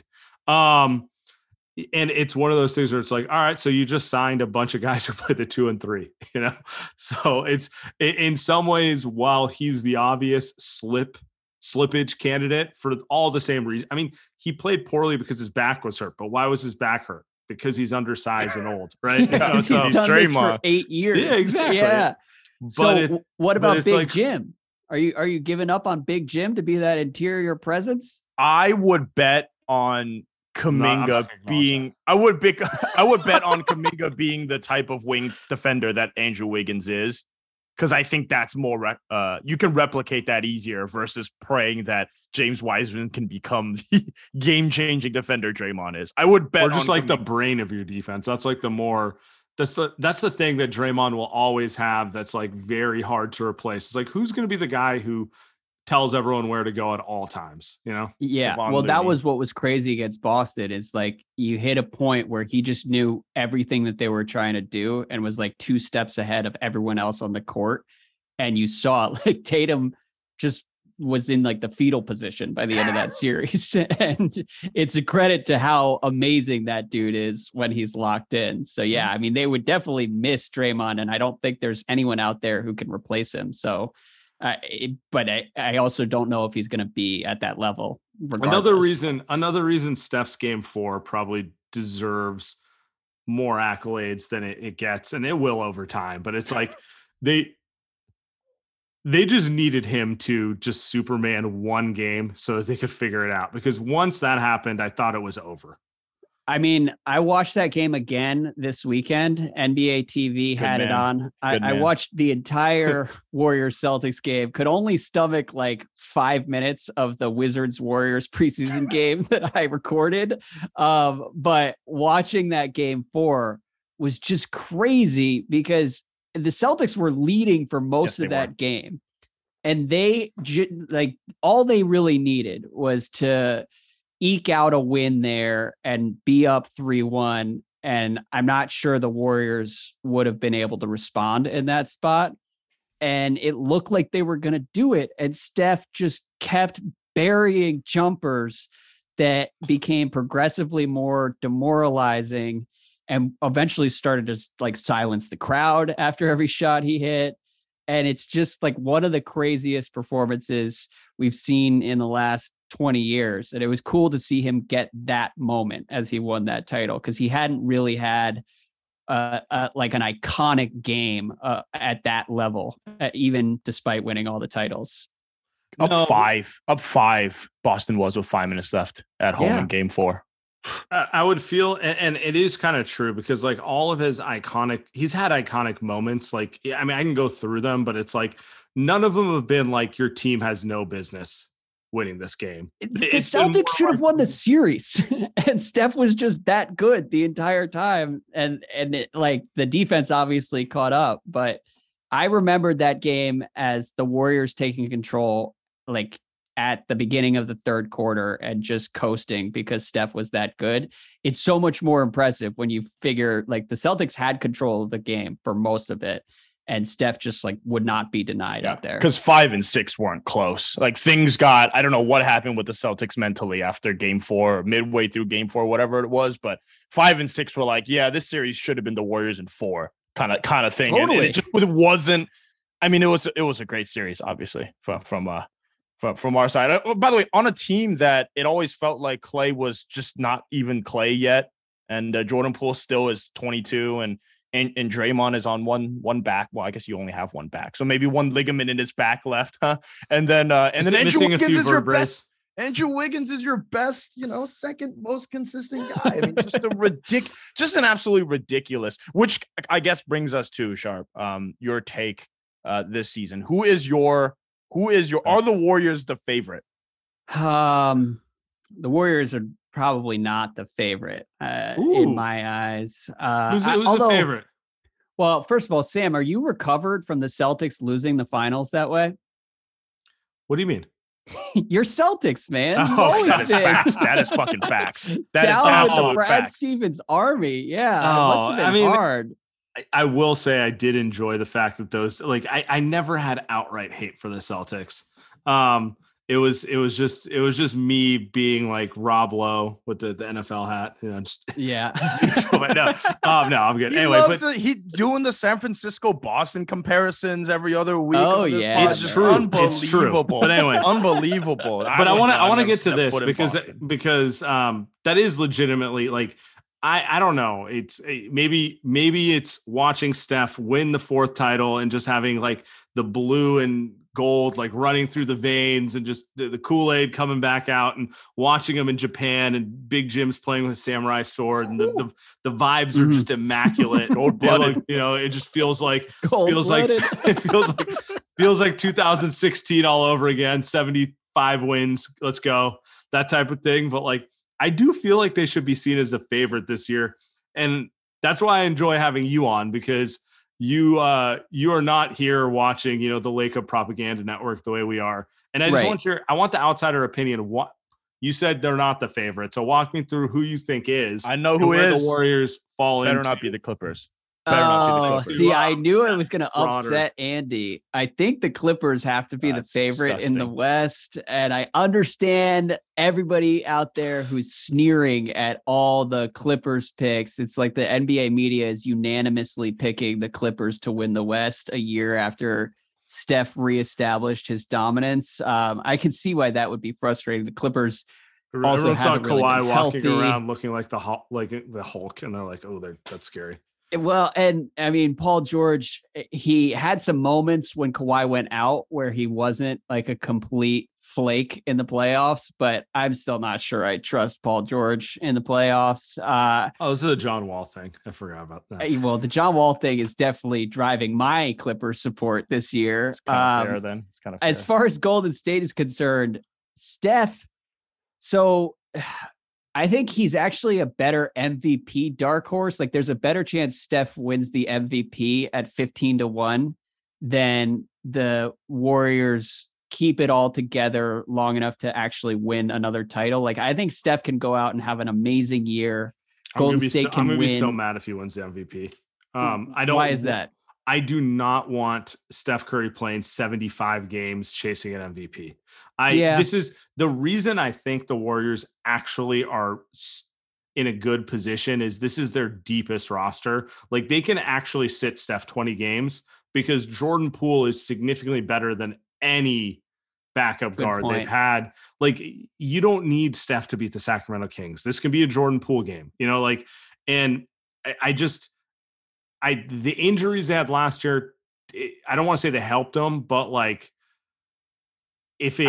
And it's one of those things where it's like, all right, so you just signed a bunch of guys who play the 2 and 3, you know? So it's in some ways, while he's the obvious slippage candidate for all the same reason. I mean, he played poorly because his back was hurt, but why was his back hurt? Because he's undersized and old, right? Yeah, he's done this for 8 years. Yeah, exactly. Yeah. So what about Big Jim? Are you giving up on Big Jim to be that interior presence? I would bet on Kuminga being. I would bet on Kuminga being the type of wing defender that Andrew Wiggins is. because I think that's more you can replicate that easier versus praying that James Wiseman can become the game-changing defender Draymond is. I would bet, or just like the brain of your defense. That's like that's the thing that Draymond will always have. That's like very hard to replace. It's like, who's going to be the guy who tells everyone where to go at all times, you know? Yeah. Well, that was what was crazy against Boston. It's like you hit a point where he just knew everything that they were trying to do and was like 2 steps ahead of everyone else on the court. And you saw it, like Tatum just was in like the fetal position by the end of that series. And it's a credit to how amazing that dude is when he's locked in. So yeah, I mean, they would definitely miss Draymond, and I don't think there's anyone out there who can replace him. So but I also don't know if he's going to be at that level. Another reason Steph's game 4 probably deserves more accolades than it gets, and it will over time. But it's like they just needed him to just Superman one game so that they could figure it out. Because once that happened, I thought it was over. I mean, I watched that game again this weekend. NBA TV had it on. I watched the entire Warriors Celtics game, could only stomach like 5 minutes of the Wizards Warriors preseason game that I recorded. But watching that game 4 was just crazy because the Celtics were leading for most of that game. And they like all they really needed was to eke out a win there and be up 3-1. And I'm not sure the Warriors would have been able to respond in that spot. And it looked like they were going to do it. And Steph just kept burying jumpers that became progressively more demoralizing and eventually started to like silence the crowd after every shot he hit. And it's just like one of the craziest performances we've seen in the last 20 years. And it was cool to see him get that moment as he won that title, because he hadn't really had like an iconic game at that level, even despite winning all the titles. Up five. Boston was with 5 minutes left at home in game 4. I would feel, and it is kind of true, because like all of he's had iconic moments. Like, I mean, I can go through them, but it's like none of them have been like your team has no business winning this game. The Celtics should have won the series, and Steph was just that good the entire time. And it, like the defense obviously caught up, but I remembered that game as the Warriors taking control, like at the beginning of the third quarter and just coasting because Steph was that good. It's so much more impressive when you figure like the Celtics had control of the game for most of it, and Steph just like would not be denied out there. Because 5 and 6 weren't close. Like things got, I don't know what happened with the Celtics mentally after game 4, midway through game 4, whatever it was, but 5 and 6 were like, yeah, this series should have been the Warriors in 4 kind of thing. Totally. And it just wasn't. I mean, it was a great series, obviously, from our side. By the way, on a team that it always felt like Clay was just not even Clay yet, and Jordan Poole still is 22, and Draymond is on one back. Well, I guess you only have one back, so maybe one ligament in his back left, huh? And then Andrew Wiggins is your best. Andrew Wiggins is your best, second most consistent guy. I mean, just an absolutely ridiculous. Which I guess brings us to Sharp. Your take this season. Who are the Warriors the favorite? The Warriors are probably not the favorite in my eyes. Who's the favorite? Well, first of all, Sam, are you recovered from the Celtics losing the finals that way? What do you mean? You're Celtics, man. Oh, that is facts. That is fucking facts. That is absolute Brad facts. Stevens army. Yeah. Oh, it must have been hard. I will say I did enjoy the fact that those, like, I never had outright hate for the Celtics. It was just me being like Rob Lowe with the NFL hat, no, I'm good. He doing the San Francisco Boston comparisons every other week. Oh yeah, it's true. Unbelievable. But anyway, unbelievable. But I want to get to this because that is legitimately like. I don't know. It's maybe it's watching Steph win the 4th title and just having like the blue and gold, like running through the veins, and just the Kool-Aid coming back out, and watching them in Japan, and Big Jim's playing with a samurai sword, and the vibes are just immaculate. Gold-blooded. It just feels like Cold-blooded. it feels like 2016 all over again. 75 wins, let's go, that type of thing. But like, I do feel like they should be seen as a favorite this year, and that's why I enjoy having you on, because you are not here watching, the Lake Up Propaganda Network the way we are. And I just I want the outsider opinion. What you said, they're not the favorite. So walk me through who you think is. I know who where is. the Warriors fall Better into. not be the Clippers. Better not be the Clippers. See, I knew it was going to Broader. upset Andy. I think the Clippers have to be That's the favorite in the disgusting. West. And I understand everybody out there who's sneering at all the Clippers picks. It's like the NBA media is unanimously picking the Clippers to win the West a year after Steph reestablished his dominance. I can see why that would be frustrating. The Clippers also Everyone saw haven't really Kawhi been walking healthy. around looking like the Hulk, and they're like, "Oh, that's scary." Well, and I mean, Paul George, he had some moments when Kawhi went out where he wasn't like a complete flake in the playoffs, but I'm still not sure I trust Paul George in the playoffs. Oh, this is a John Wall thing. I forgot about that. Well, the John Wall thing is definitely driving my Clippers support this year. It's kind of fair then. It's kind of fair. As far as Golden State is concerned, Steph, so I think he's actually a better MVP dark horse. Like there's a better chance Steph wins the MVP at 15-1 than the Warriors keep it all together long enough to actually win another title. Like I think Steph can go out and have an amazing year. Golden State can I'm gonna win. be so mad if he wins the MVP. I don't. Why is that? I do not want Steph Curry playing 75 games chasing an MVP. This is the reason I think the Warriors actually are in a good position is this is their deepest roster. Like they can actually sit Steph 20 games because Jordan Poole is significantly better than any backup guard they've had. Like you don't need Steph to beat the Sacramento Kings. This can be a Jordan Poole game, and the injuries they had last year, I don't want to say they helped them, but like if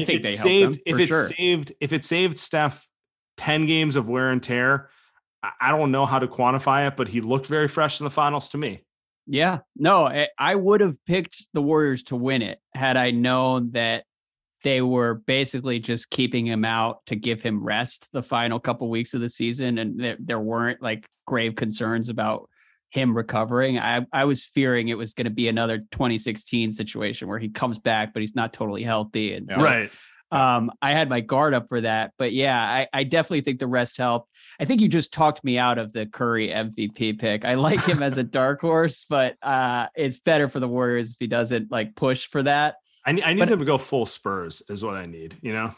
it saved Steph 10 games of wear and tear, I don't know how to quantify it, but he looked very fresh in the finals to me. Yeah, no, I would have picked the Warriors to win it had I known that they were basically just keeping him out to give him rest the final couple weeks of the season. And there weren't like grave concerns about him recovering. I was fearing it was going to be another 2016 situation where he comes back, but he's not totally healthy. And so, Right. I had my guard up for that, but yeah, I definitely think the rest helped. I think you just talked me out of the Curry MVP pick. I like him as a dark horse, but it's better for the Warriors if he doesn't like push for that. I need them to go full Spurs is what I need,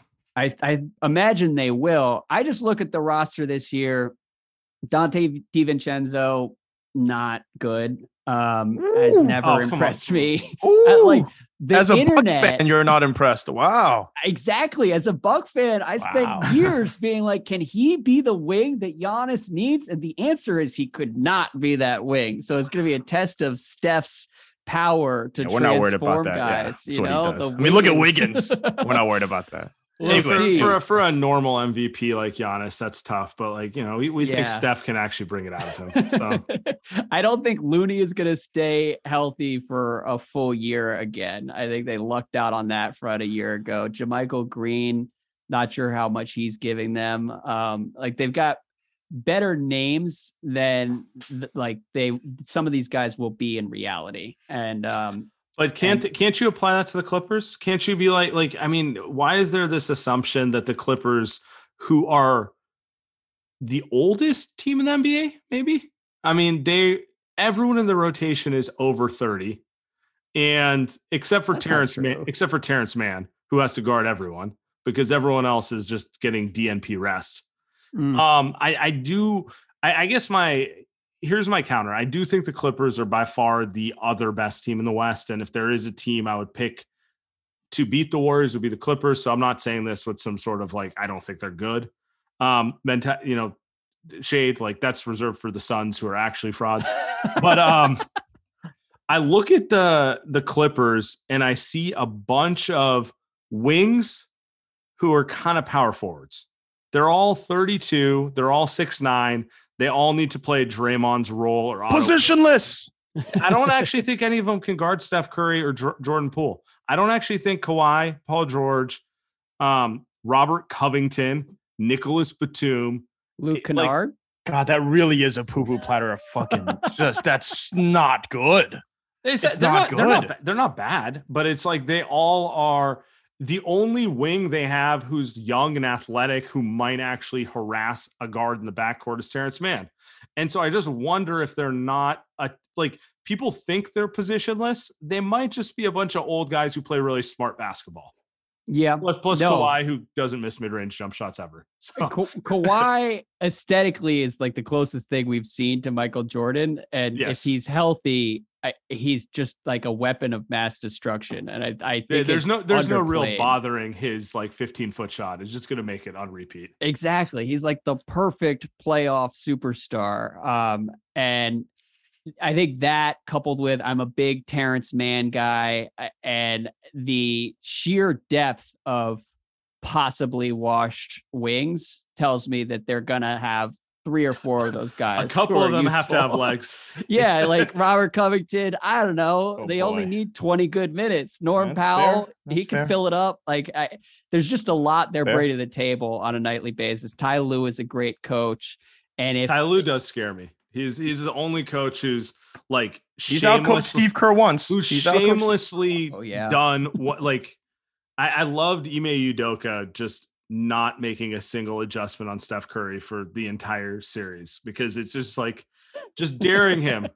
I imagine they will. I just look at the roster this year. Dante DiVincenzo, not good. Has never impressed me. Like the as a internet, Buck fan, you're not impressed. Wow. Exactly. As a Buck fan, I spent years being like, can he be the wing that Giannis needs? And the answer is he could not be that wing. So it's going to be a test of Steph's power to we're not worried about transform that. Guys. Yeah, look at Wiggins. We're not worried about that. Well, for a normal MVP like Giannis, that's tough. But like, we think Steph can actually bring it out of him. So I don't think Looney is going to stay healthy for a full year again. I think they lucked out on that front a year ago. JaMychal Green, not sure how much he's giving them. Like they've got better names than some of these guys will be in reality. And but can't you apply that to the Clippers? Can't you be like, I mean, why is there this assumption that the Clippers, who are the oldest team in the NBA, maybe? I mean, everyone in the rotation is over 30. And except for Terrence Mann, who has to guard everyone because everyone else is just getting DNP rests. Here's my counter. I do think the Clippers are by far the other best team in the West. And if there is a team I would pick to beat the Warriors, would be the Clippers. So I'm not saying this with some sort of like, I don't think they're good. Shade, like that's reserved for the Suns who are actually frauds. But I look at the Clippers and I see a bunch of wings who are kind of power forwards. They're all 32. They're all 6'9". They all need to play Draymond's role or Positionless. I don't actually think any of them can guard Steph Curry or Jordan Poole. I don't actually think Kawhi, Paul George, Robert Covington, Nicholas Batum, Luke Kennard. God, that really is a poo-poo platter of fucking that's not good. They're not bad, but it's like they all are. The only wing they have who's young and athletic who might actually harass a guard in the backcourt is Terrence Mann. And so I just wonder if they're not people think they're positionless. They might just be a bunch of old guys who play really smart basketball. Yeah. Plus Kawhi, who doesn't miss mid-range jump shots ever. So. Kawhi aesthetically is like the closest thing we've seen to Michael Jordan. And if he's healthy, he's just like a weapon of mass destruction. And I think there's no real bothering his like 15-foot shot. It's just going to make it on repeat. Exactly. He's like the perfect playoff superstar. And I think that coupled with I'm a big Terrence Mann guy and the sheer depth of possibly washed wings tells me that they're going to have 3 or 4 of those guys. A couple of them have to have legs. Yeah, like Robert Covington. I don't know. They only need 20 good minutes. Norm Powell, he can fill it up. Like there's just a lot they're bringing to the table on a nightly basis. Ty Lue is a great coach. And if Ty Lue does scare me. He's the only coach who's like he's outcoached Steve Kerr once. Who's shamelessly done what like I loved Ime Udoka just not making a single adjustment on Steph Curry for the entire series because it's just like just daring him.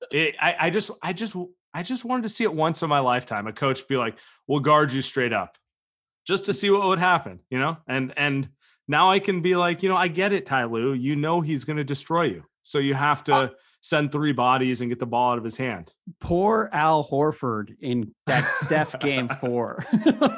I just wanted to see it once in my lifetime. A coach be like, "We'll guard you straight up," just to see what would happen, you know. And now I can be like, I get it, Ty Lue. He's going to destroy you. So you have to send 3 bodies and get the ball out of his hand. Poor Al Horford in that Steph game 4.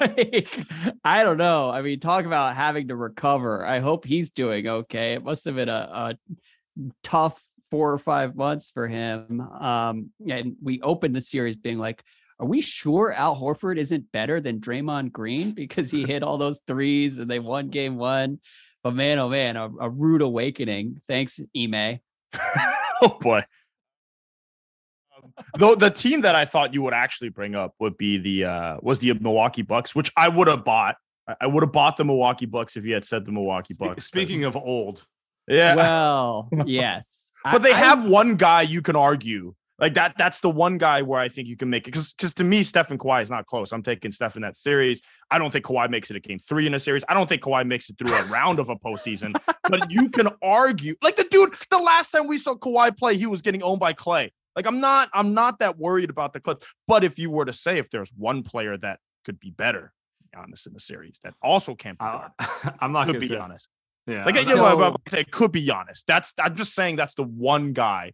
I don't know. I mean, talk about having to recover. I hope he's doing okay. It must have been a tough 4 or 5 months for him. And we opened the series being like, are we sure Al Horford isn't better than Draymond Green because he hit all those threes and they won game 1? But man, oh man, a rude awakening. Thanks, Ime. Oh boy. Though the team that I thought you would actually bring up would be the Milwaukee Bucks, which I would have bought. I would have bought the Milwaukee Bucks if you had said the Milwaukee Bucks. Speaking of old. Yeah. Well, yes. But they have one guy you can argue. Like that's the one guy where I think you can make it. Because to me, Steph and Kawhi is not close. I'm taking Steph in that series. I don't think Kawhi makes it a game 3 in a series. I don't think Kawhi makes it through a round of a postseason. But you can argue. Like the last time we saw Kawhi play, he was getting owned by Clay. Like I'm not that worried about the Clips. But if you were to say if there's one player that could be better, Giannis in the series, that also can't be guarded. I'm not going to be say honest. Yeah. Like it could be Giannis. I'm just saying that's the one guy.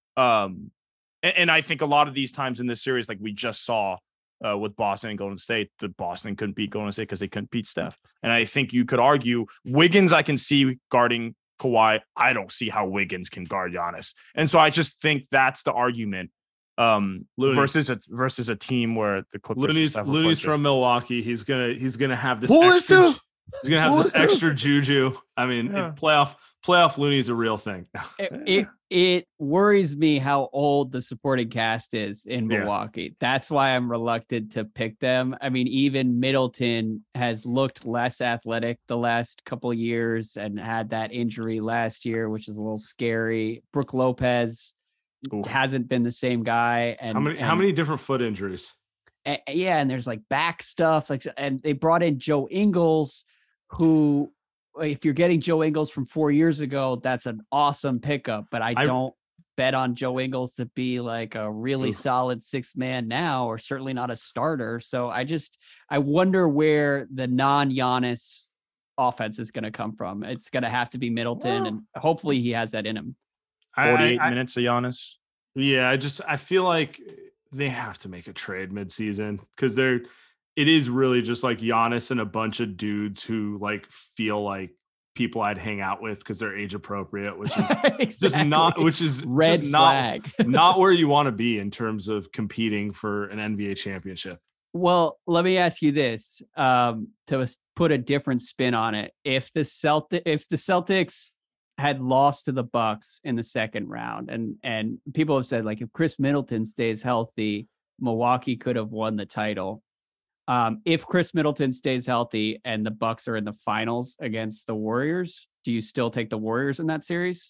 And I think a lot of these times in this series, like we just saw with Boston and Golden State, the Boston couldn't beat Golden State because they couldn't beat Steph. And I think you could argue Wiggins, I can see guarding Kawhi. I don't see how Wiggins can guard Giannis. And so I just think that's the argument versus a team where the Clippers. Looney's from Milwaukee. He's gonna have this. He's gonna have this extra juju. I mean, playoff Looney is a real thing. It worries me how old the supporting cast is in Milwaukee. Yeah. That's why I'm reluctant to pick them. I mean, even Middleton has looked less athletic the last couple of years and had that injury last year, which is a little scary. Brook Lopez hasn't been the same guy. And how many different foot injuries? And there's like back stuff. And they brought in Joe Ingles, who, if you're getting Joe Ingles from 4 years ago, that's an awesome pickup. But I don't bet on Joe Ingles to be like a really solid 6th man now, or certainly not a starter. So I wonder where the non-Giannis offense is going to come from. It's going to have to be Middleton, and hopefully he has that in him. 48 minutes of Giannis. Yeah, I feel like they have to make a trade midseason because it is really just like Giannis and a bunch of dudes who like feel like people I'd hang out with because they're age appropriate, which is Exactly. which is red just flag. not where you want to be in terms of competing for an NBA championship. Well, let me ask you this, to put a different spin on it. If the Celtics had lost to the Bucks in the second round, and people have said, like, if Chris Middleton stays healthy, Milwaukee could have won the title. If Chris Middleton stays healthy and the Bucks are in the finals against the Warriors, do you still take the Warriors in that series?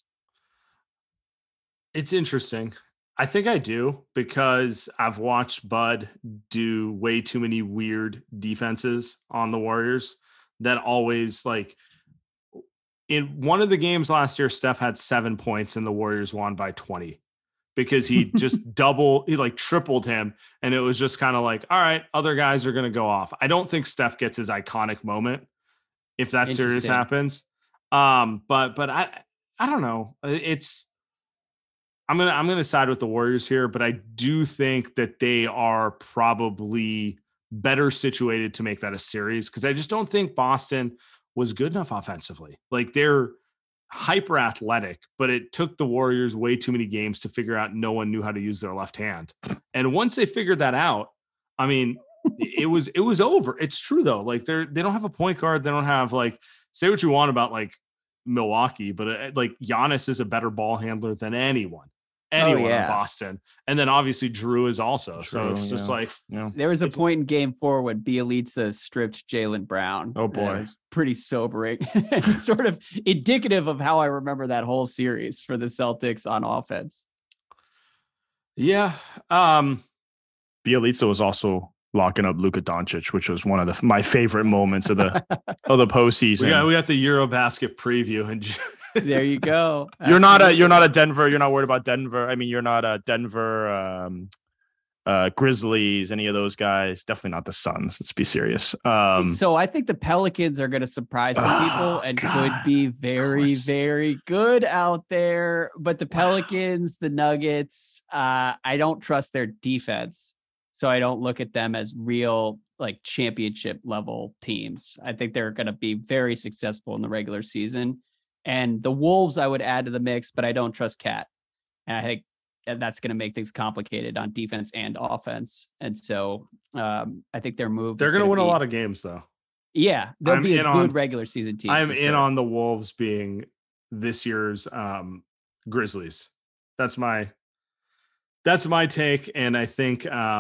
It's interesting. I think I do, because I've watched Bud do way too many weird defenses on the Warriors that always, like, in one of the games last year, Steph had 7 points and the Warriors won by 20 because he just tripled him. And it was just kind of like, all right, other guys are going to go off. I don't think Steph gets his iconic moment if that series happens. But I don't know. I'm going to side with the Warriors here, but I do think that they are probably better situated to make that a series, because I just don't think Boston was good enough offensively. Like, they're hyper athletic, but it took the Warriors way too many games to figure out no one knew how to use their left hand. And once they figured that out, I mean, it was over. It's true though. Like, they don't have a point guard. They don't have, like, say what you want about like Milwaukee, but like Giannis is a better ball handler than anyone in Boston. And then obviously Drew is also. So it's just like, there was a point in game 4 when Bielitsa stripped Jaylen Brown. Oh boy. It's pretty sobering. It's sort of indicative of how I remember that whole series for the Celtics on offense. Yeah. Bielitsa was also locking up Luka Doncic, which was one of my favorite moments of the postseason. We got the Eurobasket preview, and there you go. You're not a Denver. You're not worried about Denver. I mean, you're not a Denver Grizzlies, any of those guys. Definitely not the Suns. Let's be serious. So I think the Pelicans are going to surprise some people and could be very, very good out there. But the Pelicans, the Nuggets, I don't trust their defense. So I don't look at them as real, like, championship level teams. I think they're going to be very successful in the regular season. And the Wolves I would add to the mix, but I don't trust Cat. And I think that's going to make things complicated on defense and offense. And so I think their move. They're going to win a lot of games, though. Yeah, they'll be a good regular season team. I'm in on the Wolves being this year's Grizzlies. That's my take. And I think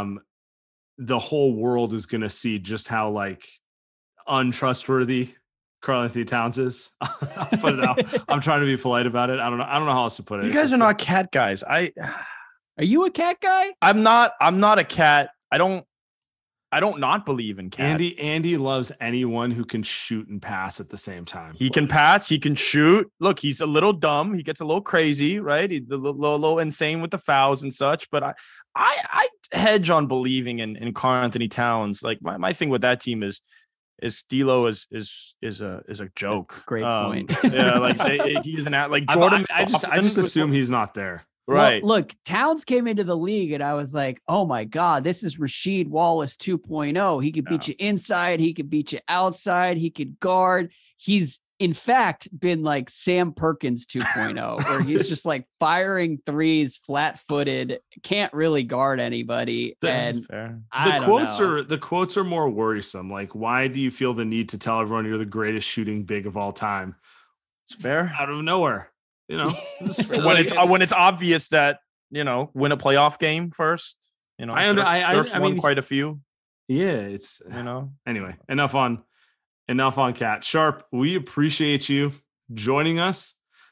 the whole world is going to see just how, like, untrustworthy Karl-Anthony Towns is. I'll put it out. I'm trying to be polite about it. I don't know how else to put it. You guys are not Cat guys. Are you a Cat guy? I'm not a Cat. I don't not believe in Cat. Andy loves anyone who can shoot and pass at the same time. He can pass. He can shoot. Look, he's a little dumb. He gets a little crazy, right? He's a little insane with the fouls and such. But I hedge on believing in Karl-Anthony Towns. Like, my thing with that team is D'Lo is a joke. Great point. Yeah, like he's like Jordan. I just assume he's not there. Right. Well, look, Towns came into the league and I was like, oh my God, this is Rasheed Wallace 2.0. He could beat you inside. He could beat you outside. He could guard. He's, in fact, been like Sam Perkins 2.0, where he's just like firing threes, flat-footed, can't really guard anybody. That's fair. The quotes are more worrisome. Like, why do you feel the need to tell everyone you're the greatest shooting big of all time? It's fair. Out of nowhere. You know, when it's obvious that, win a playoff game first. Dirk's won quite a few. Yeah, it's Anyway, enough on Cat. Sharp, we appreciate you joining us.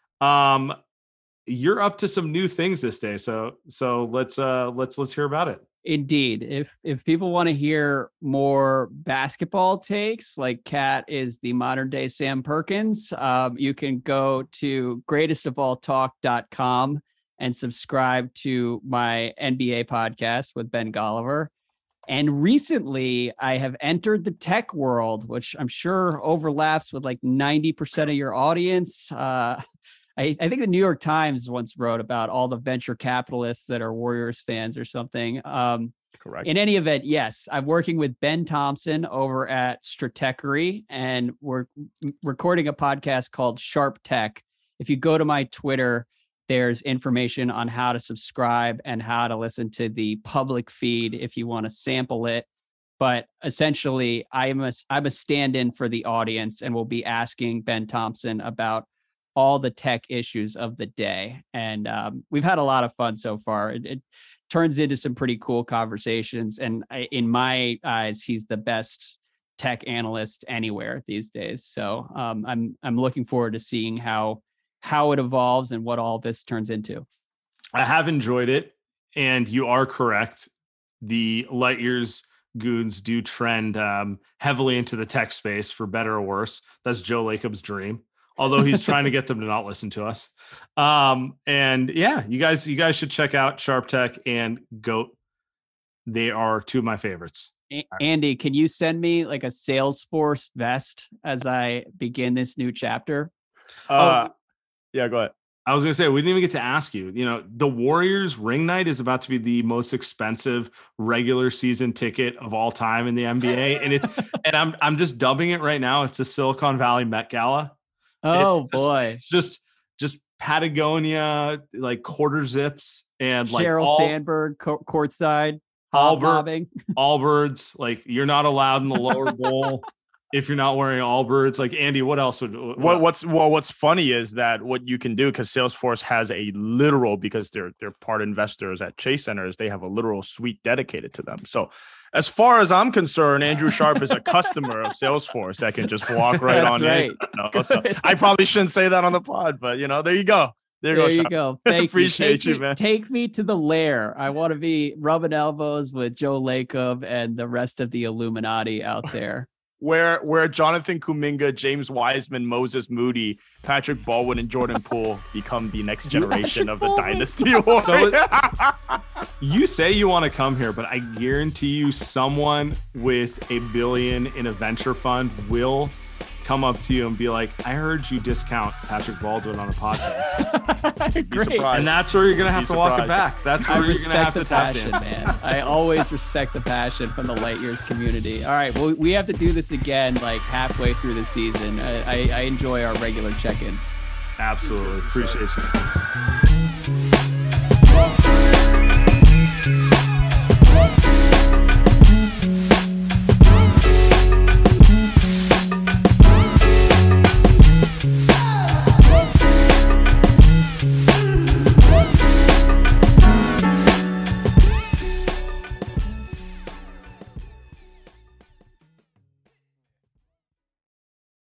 You're up to some new things this day, so let's hear about it. Indeed. If people want to hear more basketball takes, like Cat is the modern day Sam Perkins, you can go to greatestofalltalk.com and subscribe to my NBA podcast with Ben Golliver. And recently I have entered the tech world, which I'm sure overlaps with like 90% of your audience. I think the New York Times once wrote about all the venture capitalists that are Warriors fans or something. correct. In any event, yes, I'm working with Ben Thompson over at Stratechery, and we're recording a podcast called Sharp Tech. If you go to my Twitter, there's information on how to subscribe and how to listen to the public feed if you want to sample it. But essentially, I'm a stand-in for the audience, and we'll be asking Ben Thompson about all the tech issues of the day. And we've had a lot of fun so far. It turns into some pretty cool conversations. And in my eyes, he's the best tech analyst anywhere these days. So I'm looking forward to seeing how it evolves and what all this turns into. I have enjoyed it, and you are correct. The light years goons do trend heavily into the tech space, for better or worse. That's Joe Lacob's dream, although he's trying to get them to not listen to us. And yeah, you guys should check out Sharp Tech and GOAT. They are two of my favorites. Andy, can you send me like a Salesforce vest as I begin this new chapter? Yeah, go ahead. I was going to say, we didn't even get to ask you, the Warriors ring night is about to be the most expensive regular season ticket of all time in the NBA. And I'm just dubbing it right now. It's a Silicon Valley Met Gala. Oh boy. It's just Patagonia, like quarter zips and like Sheryl Sandberg courtside. Allbirds. Like, you're not allowed in the lower bowl if you're not wearing Allbirds. Like, Andy, what else would? What's funny is that what you can do, because Salesforce has a literal, because they're part investors at Chase Centers, they have a literal suite dedicated to them. So, as far as I'm concerned, Andrew Sharp is a customer of Salesforce that can just walk right on in. So I probably shouldn't say that on the pod, but there you go. There you go. Thank Appreciate you, man. Take me to the lair. I want to be rubbing elbows with Joe Lacob and the rest of the Illuminati out there. Where Jonathan Kuminga, James Wiseman, Moses Moody, Patrick Baldwin, and Jordan Poole become the next generation of the dynasty. So you say you want to come here, but I guarantee you someone with $1 billion in a venture fund will come up to you and be like, I heard you discount Patrick Baldwin on a podcast. Great. And that's where you're going to have to walk it back. That's where you're going to have to tap dance. Man. I always respect the passion from the Light Years community. All right. Well, we have to do this again, like halfway through the season. I enjoy our regular check-ins. Absolutely. Appreciate you.